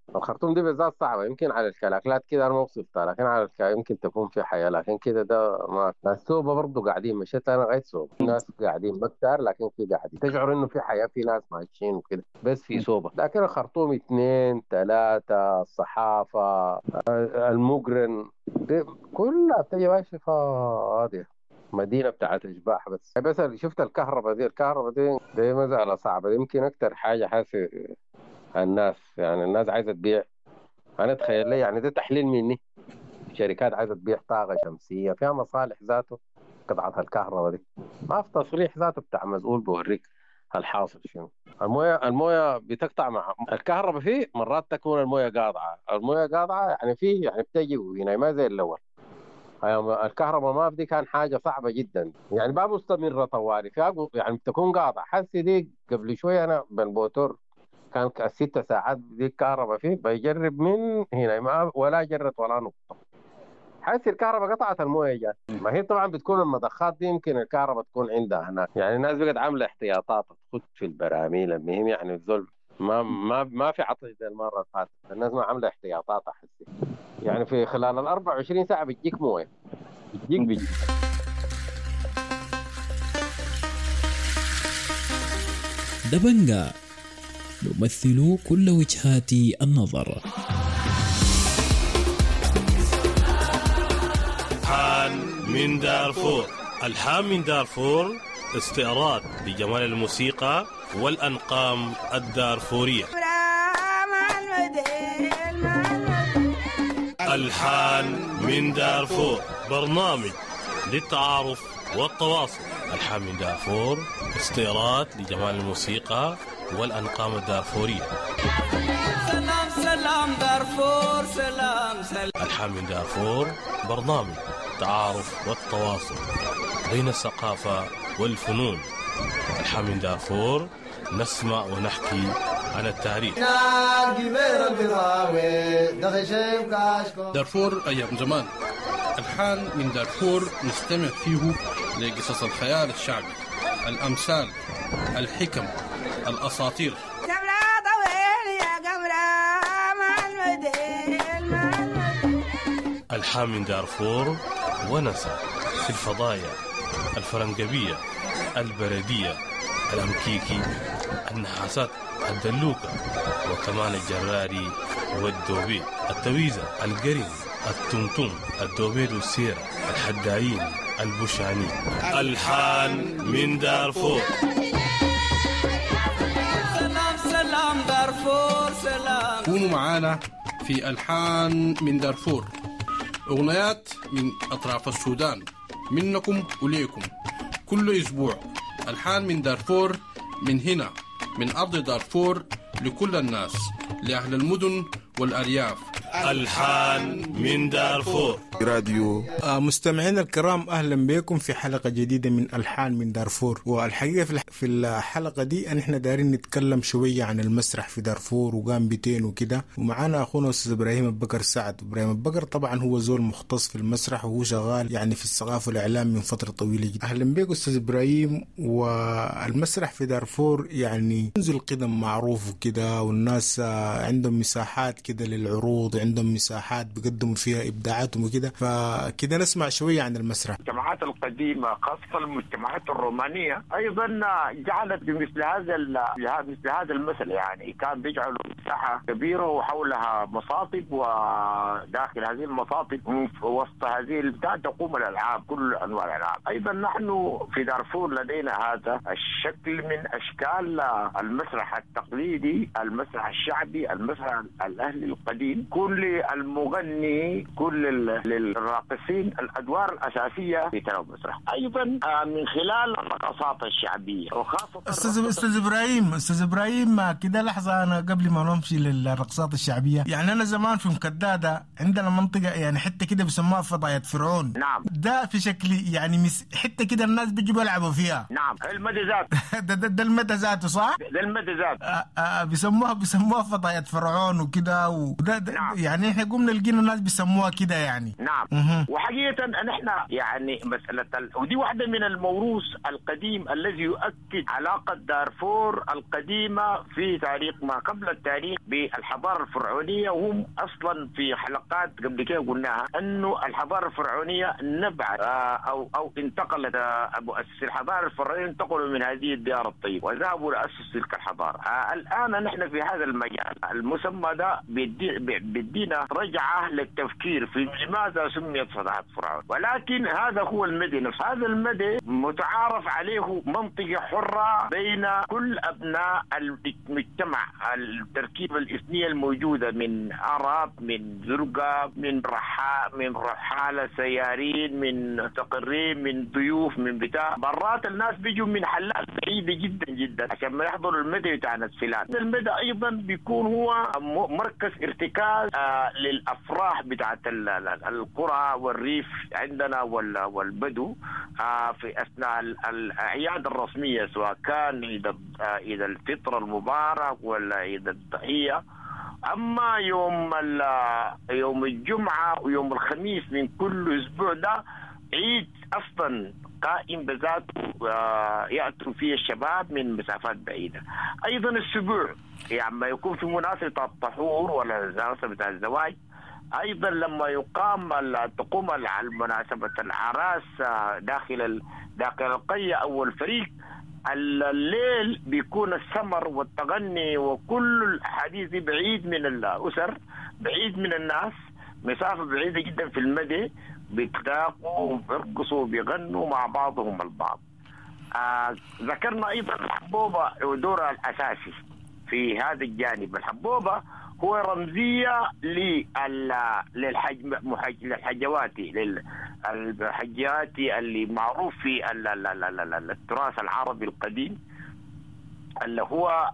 الخرطوم دي بالذات صعبة، يمكن على الكلاكلات كده أنا ما وصلتها، لكن على يمكن تكون في حياة، لكن كده ده ما. ناس سوبة برضه قاعدين، مشيت أنا غاية سوبة، ناس قاعدين بكتار لكن في قاعدين، تشعر إنه في حياة، في ناس ماشيين وكده، بس في سوبة. لكن الخرطوم 2 3 الصحافة المقرن دي كلها بتجي ماشية فاضية، مدينة بتاعت إشباح بس. بس شفت الكهرباء دي مسألة صعبة، يمكن أكتر حاجة حاسة الناس، يعني الناس عايزة تبيع. أنا أتخيل لي يعني ده تحليل مني، شركات عايزة تبيع طاقة شمسية فيها مصالح ذاته، قطعة الكهرباء دي ما في تصريح ذاته بتاع مسؤول بوريك الحاصل شنو. المويه بتقطع مع الكهرباء، فيه مرات تكون المويه قاطعة يعني فيه يعني بتجي هنا ما زي الأول. الكهرباء ما بدي كان حاجة صعبة جدا، يعني ما مستمرة طوالي، فيها يعني بتكون قاطعة. حسي دي قبل شوية أنا بالموتور كان 6 ساعات دي الكهرباء فيه، بيجرب من هنا ما ولا جرت ولا نقطة. حاسس الكهرباء قطعت المويه جات. ما هي طبعا بتكون المضخات دي يمكن الكهرباء تكون عندها هناك، يعني الناس بقت عامله احتياطات تخش في البراميل. المهم يعني الزول ما في عطش زي المره اللي فاتت، الناس ما عامله احتياطات. احس يعني في خلال ال 24 ساعه بتجيك مويه، بتجيك دبنجا نمثل كل وجهات النظر. الحان من دارفور. الحان من دارفور استعراض لجمال الموسيقى والأنقام الدارفورية. الحان من دارفور برنامج للتعارف والتواصل. الحان من دارفور استعراض لجمال الموسيقى والأنقام الدارفورية. سلام سلام دارفور، سلام سلام. الحان من دارفور برنامج التعارف والتواصل بين الثقافة والفنون. الحان من دارفور نسمع ونحكي عن التاريخ. دارفور أيام زمان. الحان من دارفور نستمع فيه لقصص الخيال الشعبي، الأمثال، الحكم، الأساطير. الحان من دارفور ونسى في الفضايا الفرنجبية، البردية، الأمكيكي، النحاسات، الدلوكة، وكمان الجراري والدوبي، التويزة، القرن، التمتم، الدوبيد والسيرة، الحدايين، البشاني. الحان من دارفور. سلام سلام دارفور، سلام. كونوا معانا في الحان من دارفور، أغنيات من أطراف السودان منكم وليكم كل أسبوع. الحان من دارفور من هنا من أرض دارفور لكل الناس، لأهل المدن والأرياف. الحان من دارفور راديو. مستمعينا الكرام، أهلا بكم في حلقة جديدة من الحان من دارفور. والحقيقة في الحلقة دي نحن دارين نتكلم شوية عن المسرح في دارفور وقامبتين وكده، ومعانا أخونا أستاذ إبراهيم أبوبكر سعد. إبراهيم أبوبكر طبعا هو زول مختص في المسرح، وهو شغال يعني في الثقافة والإعلام من فترة طويلة جدا. أهلا بك أستاذ إبراهيم. والمسرح في دارفور يعني منذ القدم معروف وكده، والناس عندهم مساحات كده للعروض، عندهم مساحات بيقدموا فيها إبداعاتهم وكده، فكده نسمع شوية عن المسرح. المجتمعات القديمة خاصة المجتمعات الرومانية أيضا جعلت بمثل هذا المثل، يعني كان بيجعلوا مساحة كبيرة وحولها مصاطب، وداخل هذه المصاطب وسط هذه البتاع تقوم الألعاب، كل أنواع الألعاب. أيضا نحن في دارفور لدينا هذا الشكل من أشكال المسرح التقليدي، المسرح الشعبي، المسرح الأهلي القديم. كل المغني، كل الراقصين الأدوار الأساسية في تناول المسرح. أيضا من خلال الرقصات الشعبية وخاصة أستاذ إبراهيم كده لحظة، أنا قبل ما نمشي للرقصات الشعبية، يعني أنا زمان في مكدادة عندنا منطقة يعني حتة كده بسموها فضاية فرعون. نعم. ده في شكل يعني حتة كده الناس بيجوا يلعبوا فيها. نعم. المدى ذات ده المدى ذاته صح؟ ده المدى ذات. بيسموها فضاية فرعون وكده. وده نعم. يعني احنا قمنا لقينا الناس بيسموها كده يعني. نعم. وحقيقة نحن يعني مسألة ودي واحدة من الموروث القديم الذي يؤكد علاقة دارفور القديمة في تاريخ ما قبل التاريخ بالحضارة الفرعونية. وهم أصلا في حلقات قبل كده قلناها أنه الحضارة الفرعونية نبعت أو انتقلت مؤسسي الحضارة الفرعونية انتقلوا من هذه الديار الطيبة وذهبوا لأسس تلك الحضارة. الآن نحن في هذا المجال المسمى ده بدينا رجعة للتفكير في لماذا سميت صناعة فرعون. ولكن هذا هو المدى نفسه. هذا المدى متعارف عليه منطقة حرة بين كل أبناء المجتمع، التركيبة الإثنية الموجودة من عرب، من زرقاء، من رحالة سيارين، من مستقرين، من ضيوف، من بتاع. مرات الناس بيجوا من حلات بعيدة جدا جدا عشان ما يحضروا المدى بتاع ناس فلان. المدى أيضا بيكون هو مركز ارتكاز للأفراح بتاعت القرى والريف عندنا والبدو في أثناء الأعياد الرسمية، سواء كان إذا الفطر المبارك ولا إذا الضحية. أما يوم الجمعة ويوم الخميس من كل أسبوع ده عيد أصلا قائم بذاته، يأتوا فيه الشباب من مسافات بعيدة. أيضا السبوع يعني ما يكون في مناسبة الطحور ولا مناسبة الزواج. أيضا لما تقوم مناسبة العراس داخل القرية أو الفريق، الليل بيكون السمر والتغني وكل الأحاديث دي بعيد من الأسر، بعيد من الناس، مسافة بعيدة جدا في المدى، بيتلاقوا وبيرقصوا وبيغنوا مع بعضهم البعض. ذكرنا أيضا الحبوبة ودورها الأساسي في هذا الجانب. الحبوبة هو رمزية للحجواتي اللي معروف في التراث العربي القديم، اللي هو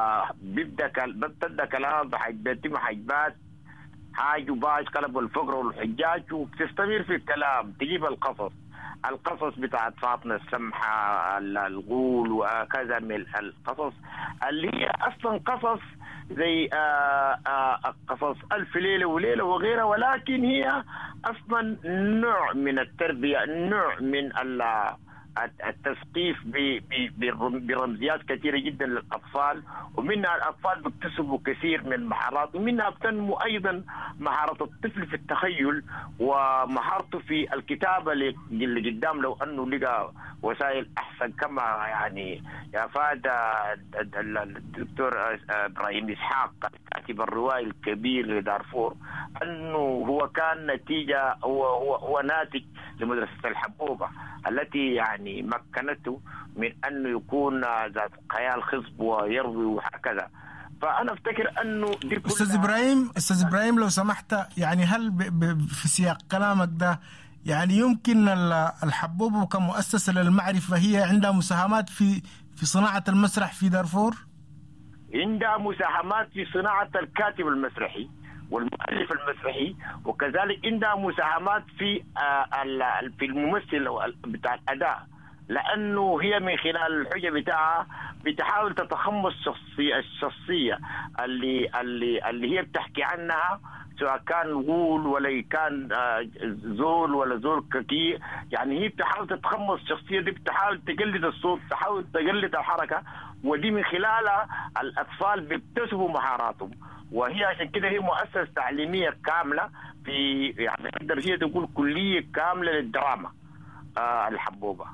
بيبدأ كلام بيتم حجبات حاج وباج قلب الفقر والحجاج، وبتستمر في الكلام تجيب القصص بتاعت فاطمة السمحة، الغول وكذا من القصص اللي هي أصلا قصص زي قصص ألف ليلة وليلة وغيرها، ولكن هي أصلا نوع من التربية، نوع من التثقيف برمزيات كثيرة جدا للأطفال، ومنها الأطفال بيكتسبوا كثير من المهارات، ومنها بتنمو أيضا مهارة الطفل في التخيل ومهارته في الكتابة اللي قدام لو أنه لقى وسائل أحسن. كما يعني يفاد الدكتور إبراهيم إسحاق كاتب الروائي الكبير لدارفور أنه هو كان نتيجة هو ناتج لمدرسة الحبوبة التي يعني مكنته من أنه يكون ذات خيال خصب ويروي وهكذا. فأنا أفتكر أنه أستاذ إبراهيم لو سمحت، يعني هل في سياق كلامك ده يعني يمكن الحبوبة كمؤسسة للمعرفة هي عندها مساهمات في صناعة المسرح في دارفور؟ عندها مساهمات في صناعة الكاتب المسرحي والمؤلف المسرحي، وكذلك عندها مساهمات في الممثل بتاع الأداء، لأنه هي من خلال الحجة بتاعها بتحاول تتخمص الشخصية اللي هي بتحكي عنها، سواء كان غول ولا كان زول ولا زول ككي. يعني هي بتحاول تتخمص الشخصية دي، بتحاول تقلد الصوت، بتحاول تقلد الحركة، ودي من خلالها الأطفال بيكتسبوا مهاراتهم. وهي عشان كده هي مؤسسة تعليمية كاملة في يعني تقدر هي تقول كلية كاملة للدراما الحبوبة.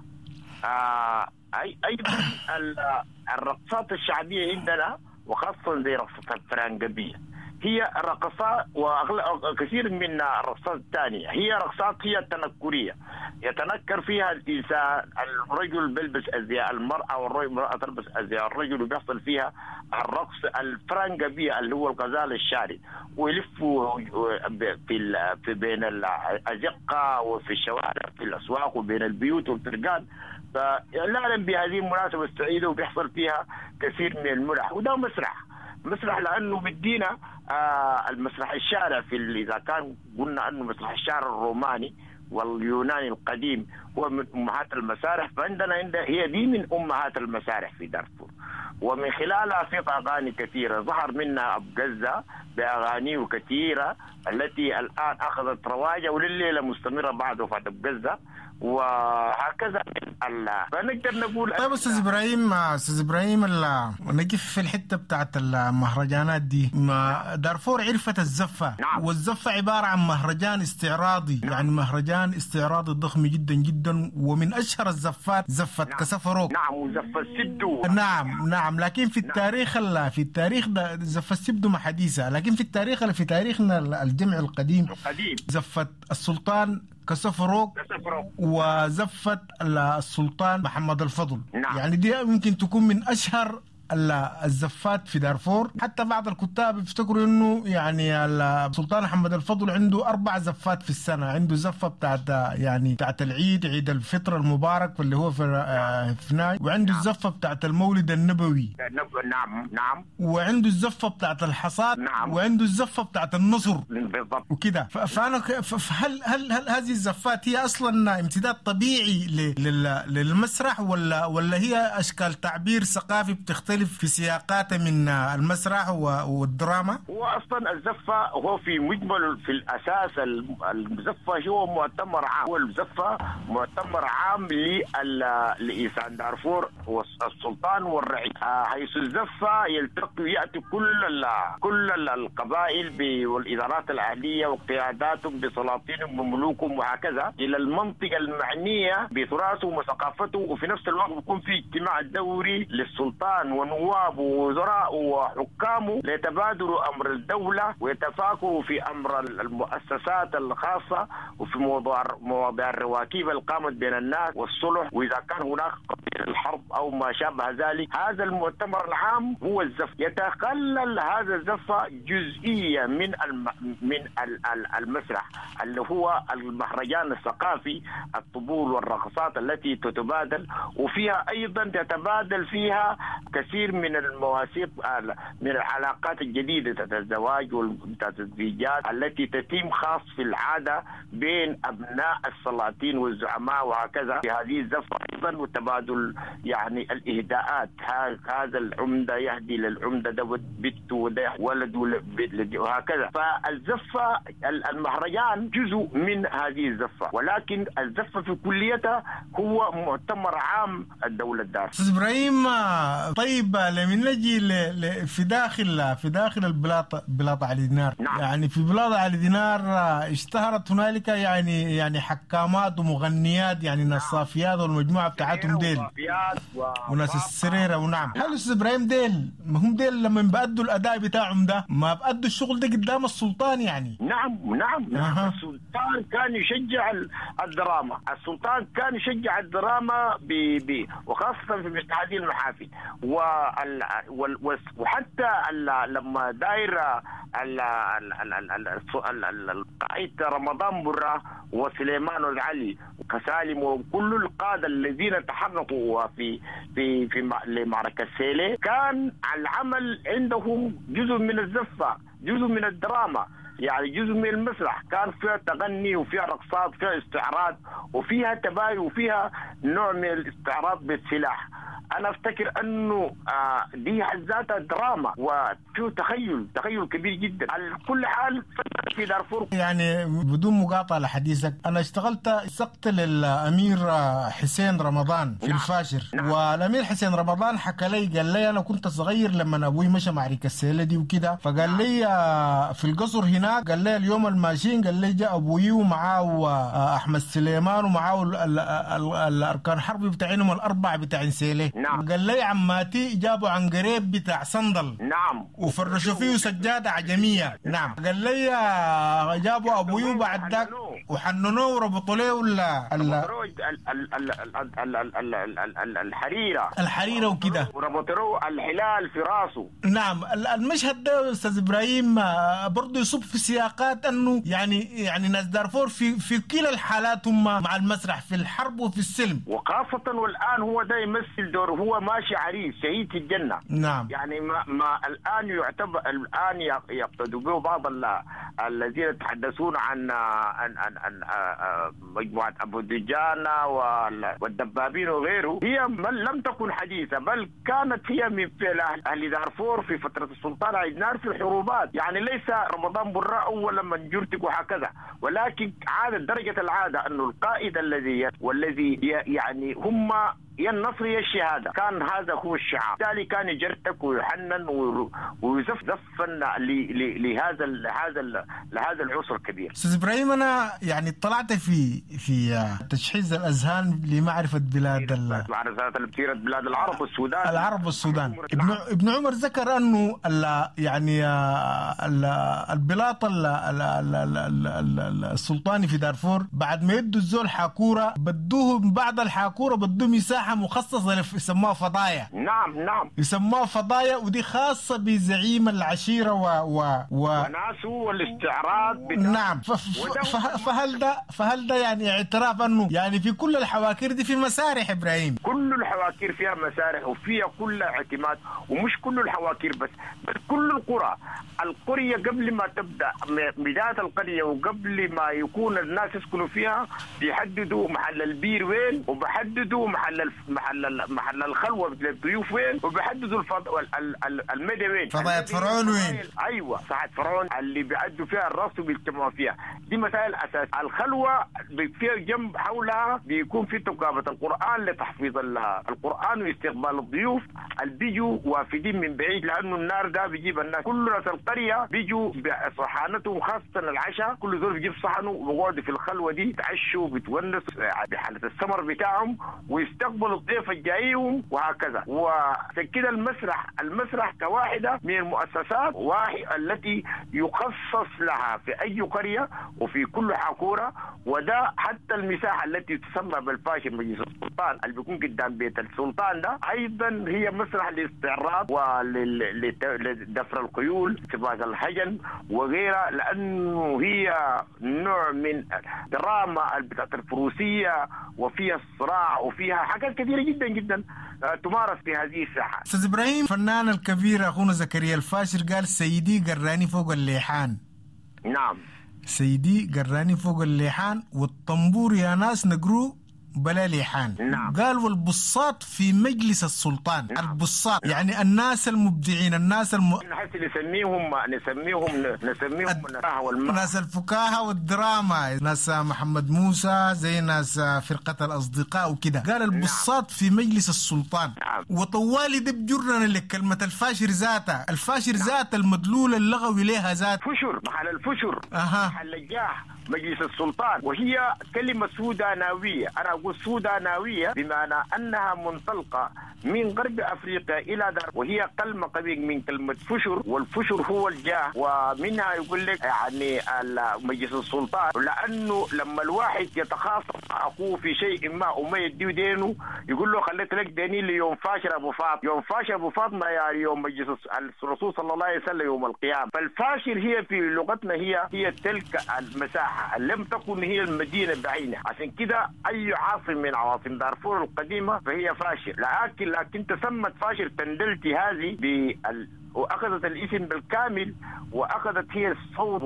أيضا الرقصات الشعبية عندنا وخاصة زي رقصة الفرنجبية هي رقصات، وكثير من الرقصات الثانية هي رقصات هي تنكرية، يتنكر فيها الإنسان، الرجل بيلبس أزياء المرأة والمرأة تلبس أزياء الرجل، وبيحصل فيها الرقص الفرنجبية اللي هو الغزال الشارد، ويلفوا في بين الأزقة وفي الشوارع في الأسواق وبين البيوت والفرقان. فنعلم بهذه المناسبة السعيدة وبيحصل فيها كثير من المرح. وده مسرح لأنه بدينا المسرح الشارع إذا كان قلنا أنه مسرح الشارع الروماني واليوناني القديم هو من أمهات المسارح، فعندنا هي دي من أمهات المسارح في دارفور، ومن خلالها في أغاني كثيرة ظهر منها أبو غزة بأغانيه كثيرة التي الآن أخذت رواجة ولليلة مستمرة بعد وفاة أبو غزة، وهكذا فنقدر نقول. طيب استاذ ابراهيم نقف في الحته بتاعت المهرجانات دي. ما دارفور عرفت الزفه. نعم. والزفه عباره عن مهرجان استعراضي. نعم. يعني مهرجان استعراضي ضخم جدا جدا، ومن اشهر الزفات زفه. نعم. كسفروك. نعم. وزفه السبدو. نعم لكن في التاريخ في التاريخ ده زفه السبدو ما حديثه، لكن في تاريخنا الجمع القديم زفه السلطان كسفروك وزفت السلطان محمد الفضل. نعم. يعني دي ممكن تكون من أشهر الزفات في دارفور. حتى بعض الكتاب يفتكروا انه يعني السلطان محمد الفضل عنده 4 زفات في السنه. عنده زفه بتاعت العيد، عيد الفطر المبارك اللي هو في فناي، وعنده الزفه بتاعت المولد النبوي. نعم. وعنده الزفه بتاعت الحصاد. نعم. وعنده الزفه بتاعت النصر بالضبط وكده. فانا هل هذه الزفات هي اصلا امتداد طبيعي للمسرح ولا هي اشكال تعبير ثقافي بتختلف في سياقاته من المسرح والدراما؟ هو اصلا الزفه هو في مجمل في الاساس الزفه هو مؤتمر عام. هو الزفه مؤتمر عام لإيسان دارفور والسلطان والرعية، حيث الزفه ياتي كل القبائل والادارات الاهليه وقياداتهم بسلاطينهم وملوكهم وهكذا الى المنطقه المعنيه بتراثهم وثقافته، وفي نفس الوقت يكون في اجتماع دوري للسلطان ونواب ووزراء وحكامه ليتبادلوا أمر الدولة ويتفاكروا في أمر المؤسسات الخاصة وفي مواضيع الرواكيب اللي قامت بين الناس والصلح، وإذا كان هناك الحرب أو ما شابه ذلك. هذا المؤتمر العام هو الزف. يتخلل هذا الزفة جزئية من المسرح اللي هو المهرجان الثقافي، الطبول والرقصات التي تتبادل، وفيها أيضا تتبادل فيها كثير من المواثيق من العلاقات الجديدة بتاعت الزواج وبتاعت الزيجات التي تتم خاص في العادة بين أبناء السلاطين والزعماء وهكذا. في هذه الزفة أيضا وتبادل يعني الإهداءات، هذا العمدة يهدي للعمدة ده بنت وده ولد وهكذا. فالزفة المهرجان جزء من هذه الزفة، ولكن الزفة في كليتها هو مؤتمر عام الدولة الدار. أستاذ إبراهيم، طيب لما نجي في داخل بلاط علي دينار. نعم. يعني في بلاط علي دينار اشتهرت هنالك يعني حكامات ومغنيات، يعني نصافيات والمجموعه بتاعتهم ديل وناس السريره. ونعم، هل استاذ ابراهيم هم ديل لما بيأدوا الاداء بتاعهم ده ما بيأدوا الشغل ده قدام السلطان يعني؟ نعم. السلطان كان يشجع الدراما. السلطان كان يشجع الدراما وخاصه في مثل هذه المحافل، وحتى لما داير القائد رمضان برا وسليمان العلي وكسالم وكل القادة الذين تحركوا في لمعركة سيلي، كان العمل عندهم جزء من الزفة، جزء من الدراما، يعني جزء من المسرح. كان فيها تغني وفيها رقصات وفيها استعراض وفيها تباين وفيها نوع من الاستعراض بالسلاح. أنا أفتكر أنه دي حد ذاتها دراما وفيه تخيل كبير جدا. على كل حال في دارفور، يعني بدون مقاطعة لحديثك، أنا سقت للأمير حسين رمضان في الفاشر. والأمير حسين رمضان حكى لي، قال لي أنا كنت صغير لما أبوي مشى معركة السيلة دي وكده، فقال لي في القصر هناك، قال لي اليوم الماشين، قال لي جاء أبوي ومعاه أحمد سليمان ومعاه الأركان حربي بتاعينهم الأربع بتاعين سيلة. نعم. قال لي عماتي جابوا عن قريب بتاع صندل. نعم. وفرشوا فيه سجادة عجمية. نعم. قال لي جابوا أبوي بعد ذاك وحننوه وربطوا له الحريرة وكده، وربطوا له الحلال في راسه. نعم. المشهد ده أستاذ إبراهيم برضه يصب في سياقات أنه يعني ناس دارفور في كلا الحالات هم مع المسرح، في الحرب وفي السلم، وخاصة والآن هو ده يمثل دور، هو ماشي عريس شهيد في الجنة. نعم. يعني ما الآن يعتبر، الآن يقتدوا به بعض الذين يتحدثون عن مجموعة أبو دجانة والدبابين وغيره هي لم تكن حديثة، بل كانت هي من فعل أهل دارفور في فترة السلطان عيدنار في الحروبات. يعني ليس رمضان براء أول من جرتك وهكذا، ولكن درجة العادة أنه القائد والذي يعني هم يا النصر يا الشهادة، كان هذا هو الشعار. بالتالي كان يجرتك ويحنن ويزف زفا لهذا العنصر الكبير. استاذ ابراهيم، انا يعني اطلعت في تشحيذ الاذهان لمعرفه بلاد المعرفات اللي بتصير بلاد العرب والسودان. ابن عمر ذكر انه يعني البلاط السلطاني في دارفور بعد ما يدوا الزول حاكوره بدوه بعد الحاكوره بدوه مساحه مخصصه يسموها فضايا. نعم يسموها فضايا، ودي خاصه بزعيم العشيره وناسه والاستعراض. نعم. فهل ده يعني اعتراف انه يعني في كل الحواكر دي في مسارح ابراهيم؟ كل الحواكر فيها مسارح وفيها كل اعتماد، ومش كل الحواكر بس كل القرية قبل ما تبدأ بداية القرية وقبل ما يكون الناس يسكنوا فيها بيحددوا محل البير وين، وبيحددوا محل الخلوة للضيوف وين، وبيحددوا المدى وين، فضاية فرعون وين. ايوه صحة فرعون اللي بيعدوا فيها الرأس وبيجتمعوا فيها. دي مسائل اساس. الخلوة فيها جنب حولها بيكون في تقابة القرآن لتحفيظ القرآن واستقبال الضيوف اللي بيجوا وافدين من بعيد، لانه النار ده بيجيب الناس. كل ناس القرية بيجوا بصحانتهم خاصة العشاء، كل زول بيجيب صحنه وبيقعدوا في الخلوة دي يتعشوا وبيتونسوا بحالة السمر بتاعهم ويستقبلوا الضيف الجايهم وهكذا. وعشان كده المسرح كواحدة من المؤسسات التي يخصص لها في أي قرية وفي كل حكورة. وده حتى المساحة التي تسمى بالفاشل مجلس السلطان اللي بيكون قدام بيت السلطان ده أيضا هي مسرح للاستعراض ولدفر الخيول، سباق الهجن وغيرها، لأنه هي نوع من دراما بتاعت الفروسية وفيها الصراع وفيها حاجات كثيرة جدا جدا تمارس في هذه الساحة. أستاذ إبراهيم، فنان الكبير أخونا زكريا الفاشر قال سيدي قراني فوق الليحان. نعم، سيدي قراني فوق الليحان والطنبور يا ناس نقرو بلا ليحان. نعم. قال والبصات في مجلس السلطان. نعم. البصات يعني الناس المبدعين، الناس نسميهم ناس الفكاهة والدراما، ناس محمد موسى زي ناس فرقة الأصدقاء وكده. قال البصات. نعم. في مجلس السلطان. نعم. وطوالي ده بجرنا لكلمة الفاشر ذاتها، الفاشر. نعم. ذات المدلول اللغوي لها ذات فشر، محل الفشر. محل الجاه مجلس السلطان، وهي كلمة سوداناوية. أنا أقول سوداناوية بمعنى أنها منطلقة من غرب أفريقيا إلى دار، وهي كلمة قبيل من كلمة فشر، والفشر هو الجاه. ومنها يقول لك يعني مجلس السلطان، لأنه لما الواحد يتخاصم مع أخوه في شيء ما وما يديه دينه يقول له خليت لك ديني ليوم فاشر أبو فاطمة. يوم فاشر أبو فاطمة يعني يوم مجلس الرسول صلى الله عليه وسلم يوم القيامة. فالفاشر هي في لغتنا هي تلك المساحة، لم تكن هي المدينة بعينها. عشان كده أي عاصم من عواصم دارفور القديمة فهي فاشر، لكن تسمت فاشر تندلتي هذه وأخذت الاسم بالكامل، وأخذت هي الصوت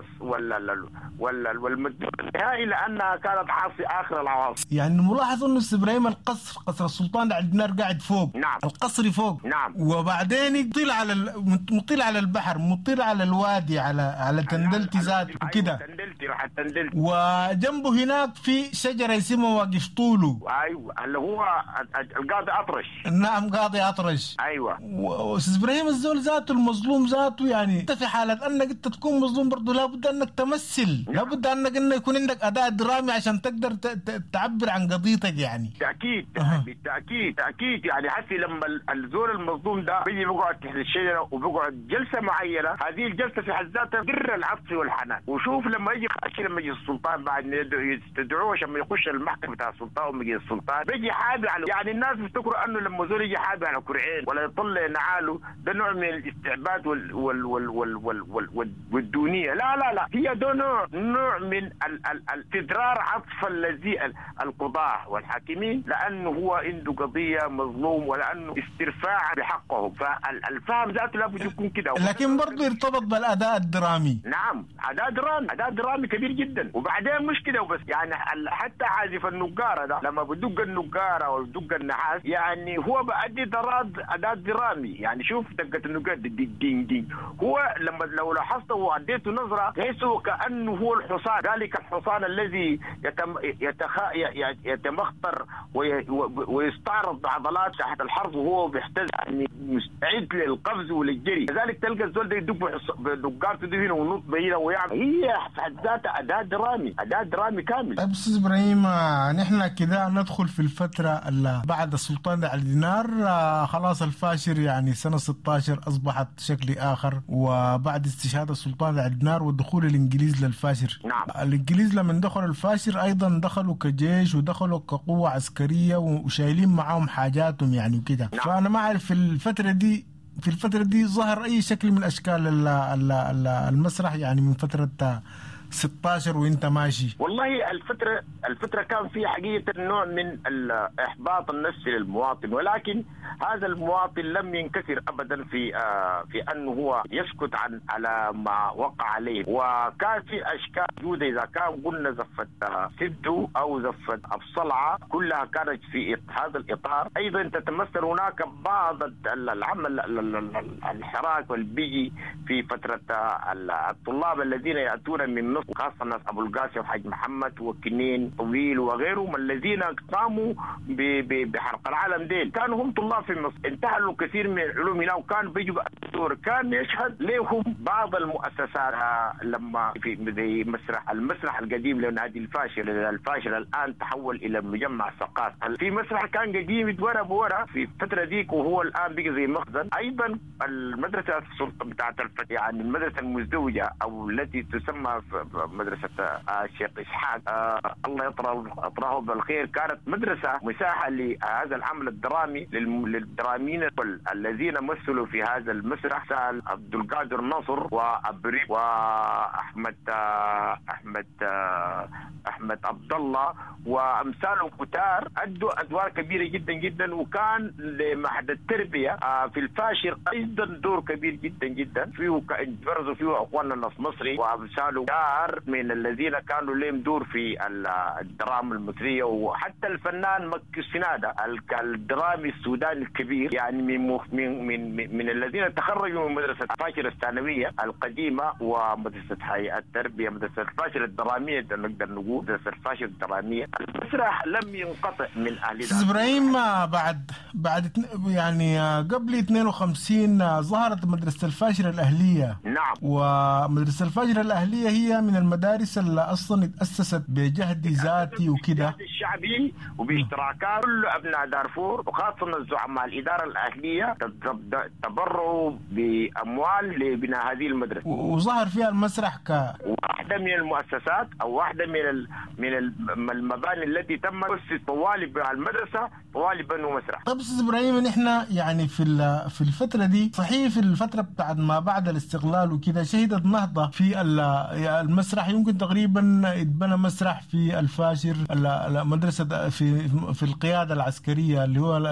والمدلول النهائي لأنها كانت عاصي آخر العواصم. يعني ملاحظ أنه إبراهيم قصر السلطان عندنا قاعد فوق. نعم. القصر فوق. نعم. وبعدين مطل على البحر، مطل على الوادي، على تندلتي ذات وكده. تندلتي. وجنبه هناك في شجرة اسمها واقف طوله. أيوة، اللي هو القاضي أطرش. نعم، قاضي أطرش. أيوة. وأستاذ إبراهيم الزول ذاته المظلوم ذاته، يعني انت في حالة انك انت تكون مظلوم برضه لابد انك تمثل. نعم. لابد انه يكون عندك اداء درامي عشان تقدر تعبر عن قضيتك. يعني بالتأكيد يعني حتى لما الزول المظلوم ده بيجي بيقعد تحت الشجرة وبيقعد جلسة معينة، هذه الجلسة في حد ذاتها در العطف والحنان. وشوف لما يجي خاشي لما يجي السلطان بعد يستدعوه عشان يخش المحكمة بتاع السلطان ومجلس السلطان بيجي حابي على، يعني الناس بيفتكروا انه لما زول يجي حابي على كرعين ولا يطلع نعاله ده نوع من من الاستعباد والدونية. لا هي ده نوع من استدرار عطف الذي القضاة والحاكمين، لأنه هو عنده قضية مظلوم ولأنه استرفاع بحقهم، فالفهم ذاته لابد يكون كده. لكن برضه يرتبط بالأداء الدرامي. نعم، أداء درامي كبير جدا. وبعدين مش كده وبس، يعني حتى عازف النقارة ده لما بدق النقارة وبدق النحاس يعني هو بأدي أداء درامي. يعني شوف دقة النقارة دين دين، هو لما لو لاحظته وأديته نظرة تحسه كأنه هو الحصان، ذلك الحصان الذي يتمخطر ويستعرض بعضلات تحت الحرب وهو بيحتاج يعني مستعد للقفز وللجري. لذلك تلقى الزول ده يدق بنقارته دي هنا ونط بينا ويعمل، هي في حد ذاتها أداء درامي كامل. طيب أستاذ إبراهيم، نحن كده ندخل في الفترة اللي بعد السلطان علي دينار. خلاص الفاشر يعني سنة 16 أصبحت شكل آخر، وبعد استشهاد السلطان علي دينار ودخول الإنجليز للفاشر. نعم. الإنجليز لما دخلوا الفاشر أيضا دخلوا كجيش ودخلوا كقوة عسكرية وشايلين معاهم حاجاتهم يعني وكده. نعم. فأنا ما أعرف في الفترة دي ظهر أي شكل من أشكال المسرح يعني من فترة 16 وانت ماشي. والله الفترة كان فيها حقيقة نوع من الإحباط النفسي للمواطن، ولكن هذا المواطن لم ينكسر أبدا في أنه هو يسكت على ما وقع عليه. وكان في أشكال جودة، إذا كان قلنا زفة سدو أو زفة أبصلعة كلها كانت في هذا الإطار. أيضا تتمثل هناك بعض العمل الحراك والبيجي في فترة الطلاب الذين يأتون من مصر، خاصة الناس أبو القاسم وحاج محمد وكنين طويل وغيرهم الذين قاموا بحرق العالم ديل، كانوا هم طلاب في مصر، انتهلوا كثير من العلوم هنا وكان بيجوا الدور. كان يشهد لهم بعض المؤسسات لما في زي المسرح القديم لنادي الفاشل الآن تحول إلى مجمع ثقافي. في مسرح كان قديم يتورى بورا في الفترة ديك وهو الآن بقى زي مخزن. أيضا المدرسة بتاعت يعني المدرسة المزدوجة أو التي تسمى مدرسة الشيخ إسحاق الله يطرحه بالخير، كانت مدرسة مساحة لهذا العمل الدرامي للدراميين الذين مثلوا في هذا المسرح، سال عبد القادر ناصر وأبريق وأحمد عبد الله وأمثالهم كتار، أدوا أدوار كبيرة جدا جدا. وكان لمعهد التربية في الفاشر أيضا دور كبير جدا جدا، فيه برزوا فيه أخواننا النص مصري وأمثاله من الذين كانوا لهم دور في الدراما المصرية. وحتى الفنان مكي سنادة الدرامي السوداني الكبير يعني من الذين تخرجوا من مدرسة الفاشر الثانوية القديمة ومدرسة هيئة التربية، مدرسة الفاشر الدرامية نقدر نقول مدرسة الفاشر الدرامية. المسرح لم ينقطع من أهل أستاذ إبراهيم، بعد يعني قبل 52 ظهرت مدرسة الفاشر الأهلية. نعم. ومدرسة الفاشر الأهلية هي من المدارس اللي أصلا اتأسست بجهد ذاتي وكده الشعبي وباشتراكات كل أبناء دارفور وخاصة الزعماء الإدارة الأهلية تبرعوا بأموال لبناء هذه المدرسة، وظهر فيها المسرح واحدة من المؤسسات أو واحدة من المباني التي تم تأسيس طوالي المدرسة طوالي بنوا مسرح. طيب أستاذ إبراهيم، نحن يعني في الفترة دي صحيح في الفترة بعد ما بعد الاستقلال وكده شهدت نهضة في المسرح. يمكن تقريبا اتبنى مسرح في الفاشر مدرسة في القيادة العسكرية اللي هو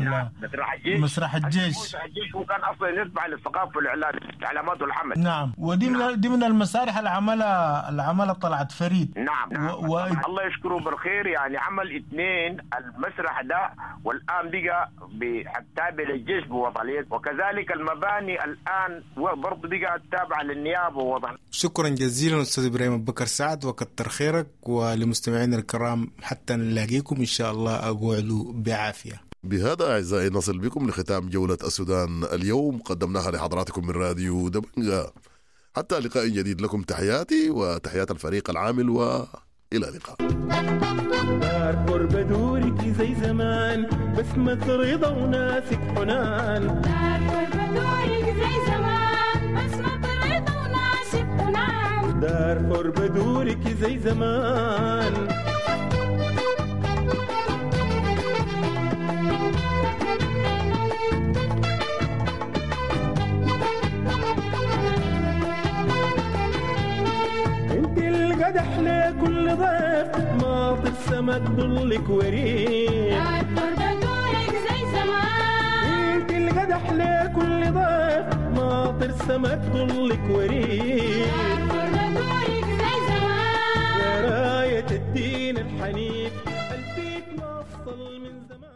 مسرح الجيش، وكان أصلا يتبع للثقافة والإعلامات والعمل. نعم. ودي من المسارح العمل طلعت فريد. نعم. الله يشكره بالخير، يعني عمل 2 المسرح ده والآن بقى تابع للجيش بوطنية، وكذلك المباني الآن برضه بقى تابعة للنيابة ووطنية. شكرا جزيلا أستاذ إبراهيم أبو بكر سعد، وكتر خيرك. ولمستمعينا الكرام حتى نلاقيكم إن شاء الله أقعدوا بعافية. بهذا أعزائي نصل بكم لختام جولة السودان اليوم قدمناها لحضراتكم من راديو دبنجة. حتى لقاء جديد لكم تحياتي وتحيات الفريق العامل، وإلى اللقاء. دارفور بدورك زي زمان بسمة رضا وناسك حنان. دارفور بدورك زي زمان بسمة رضا وناسك حنان. دارفور بدورك زي زمان. القدح لكل ضيف ماطر سمك ضلك وريد دار بدورك زي زمان انت القدح لكل ضيف ماطر سمك ضلك وريد دار بدورك زي زمان يا راية الدين الحنيف الفيك ما وصل من زمان.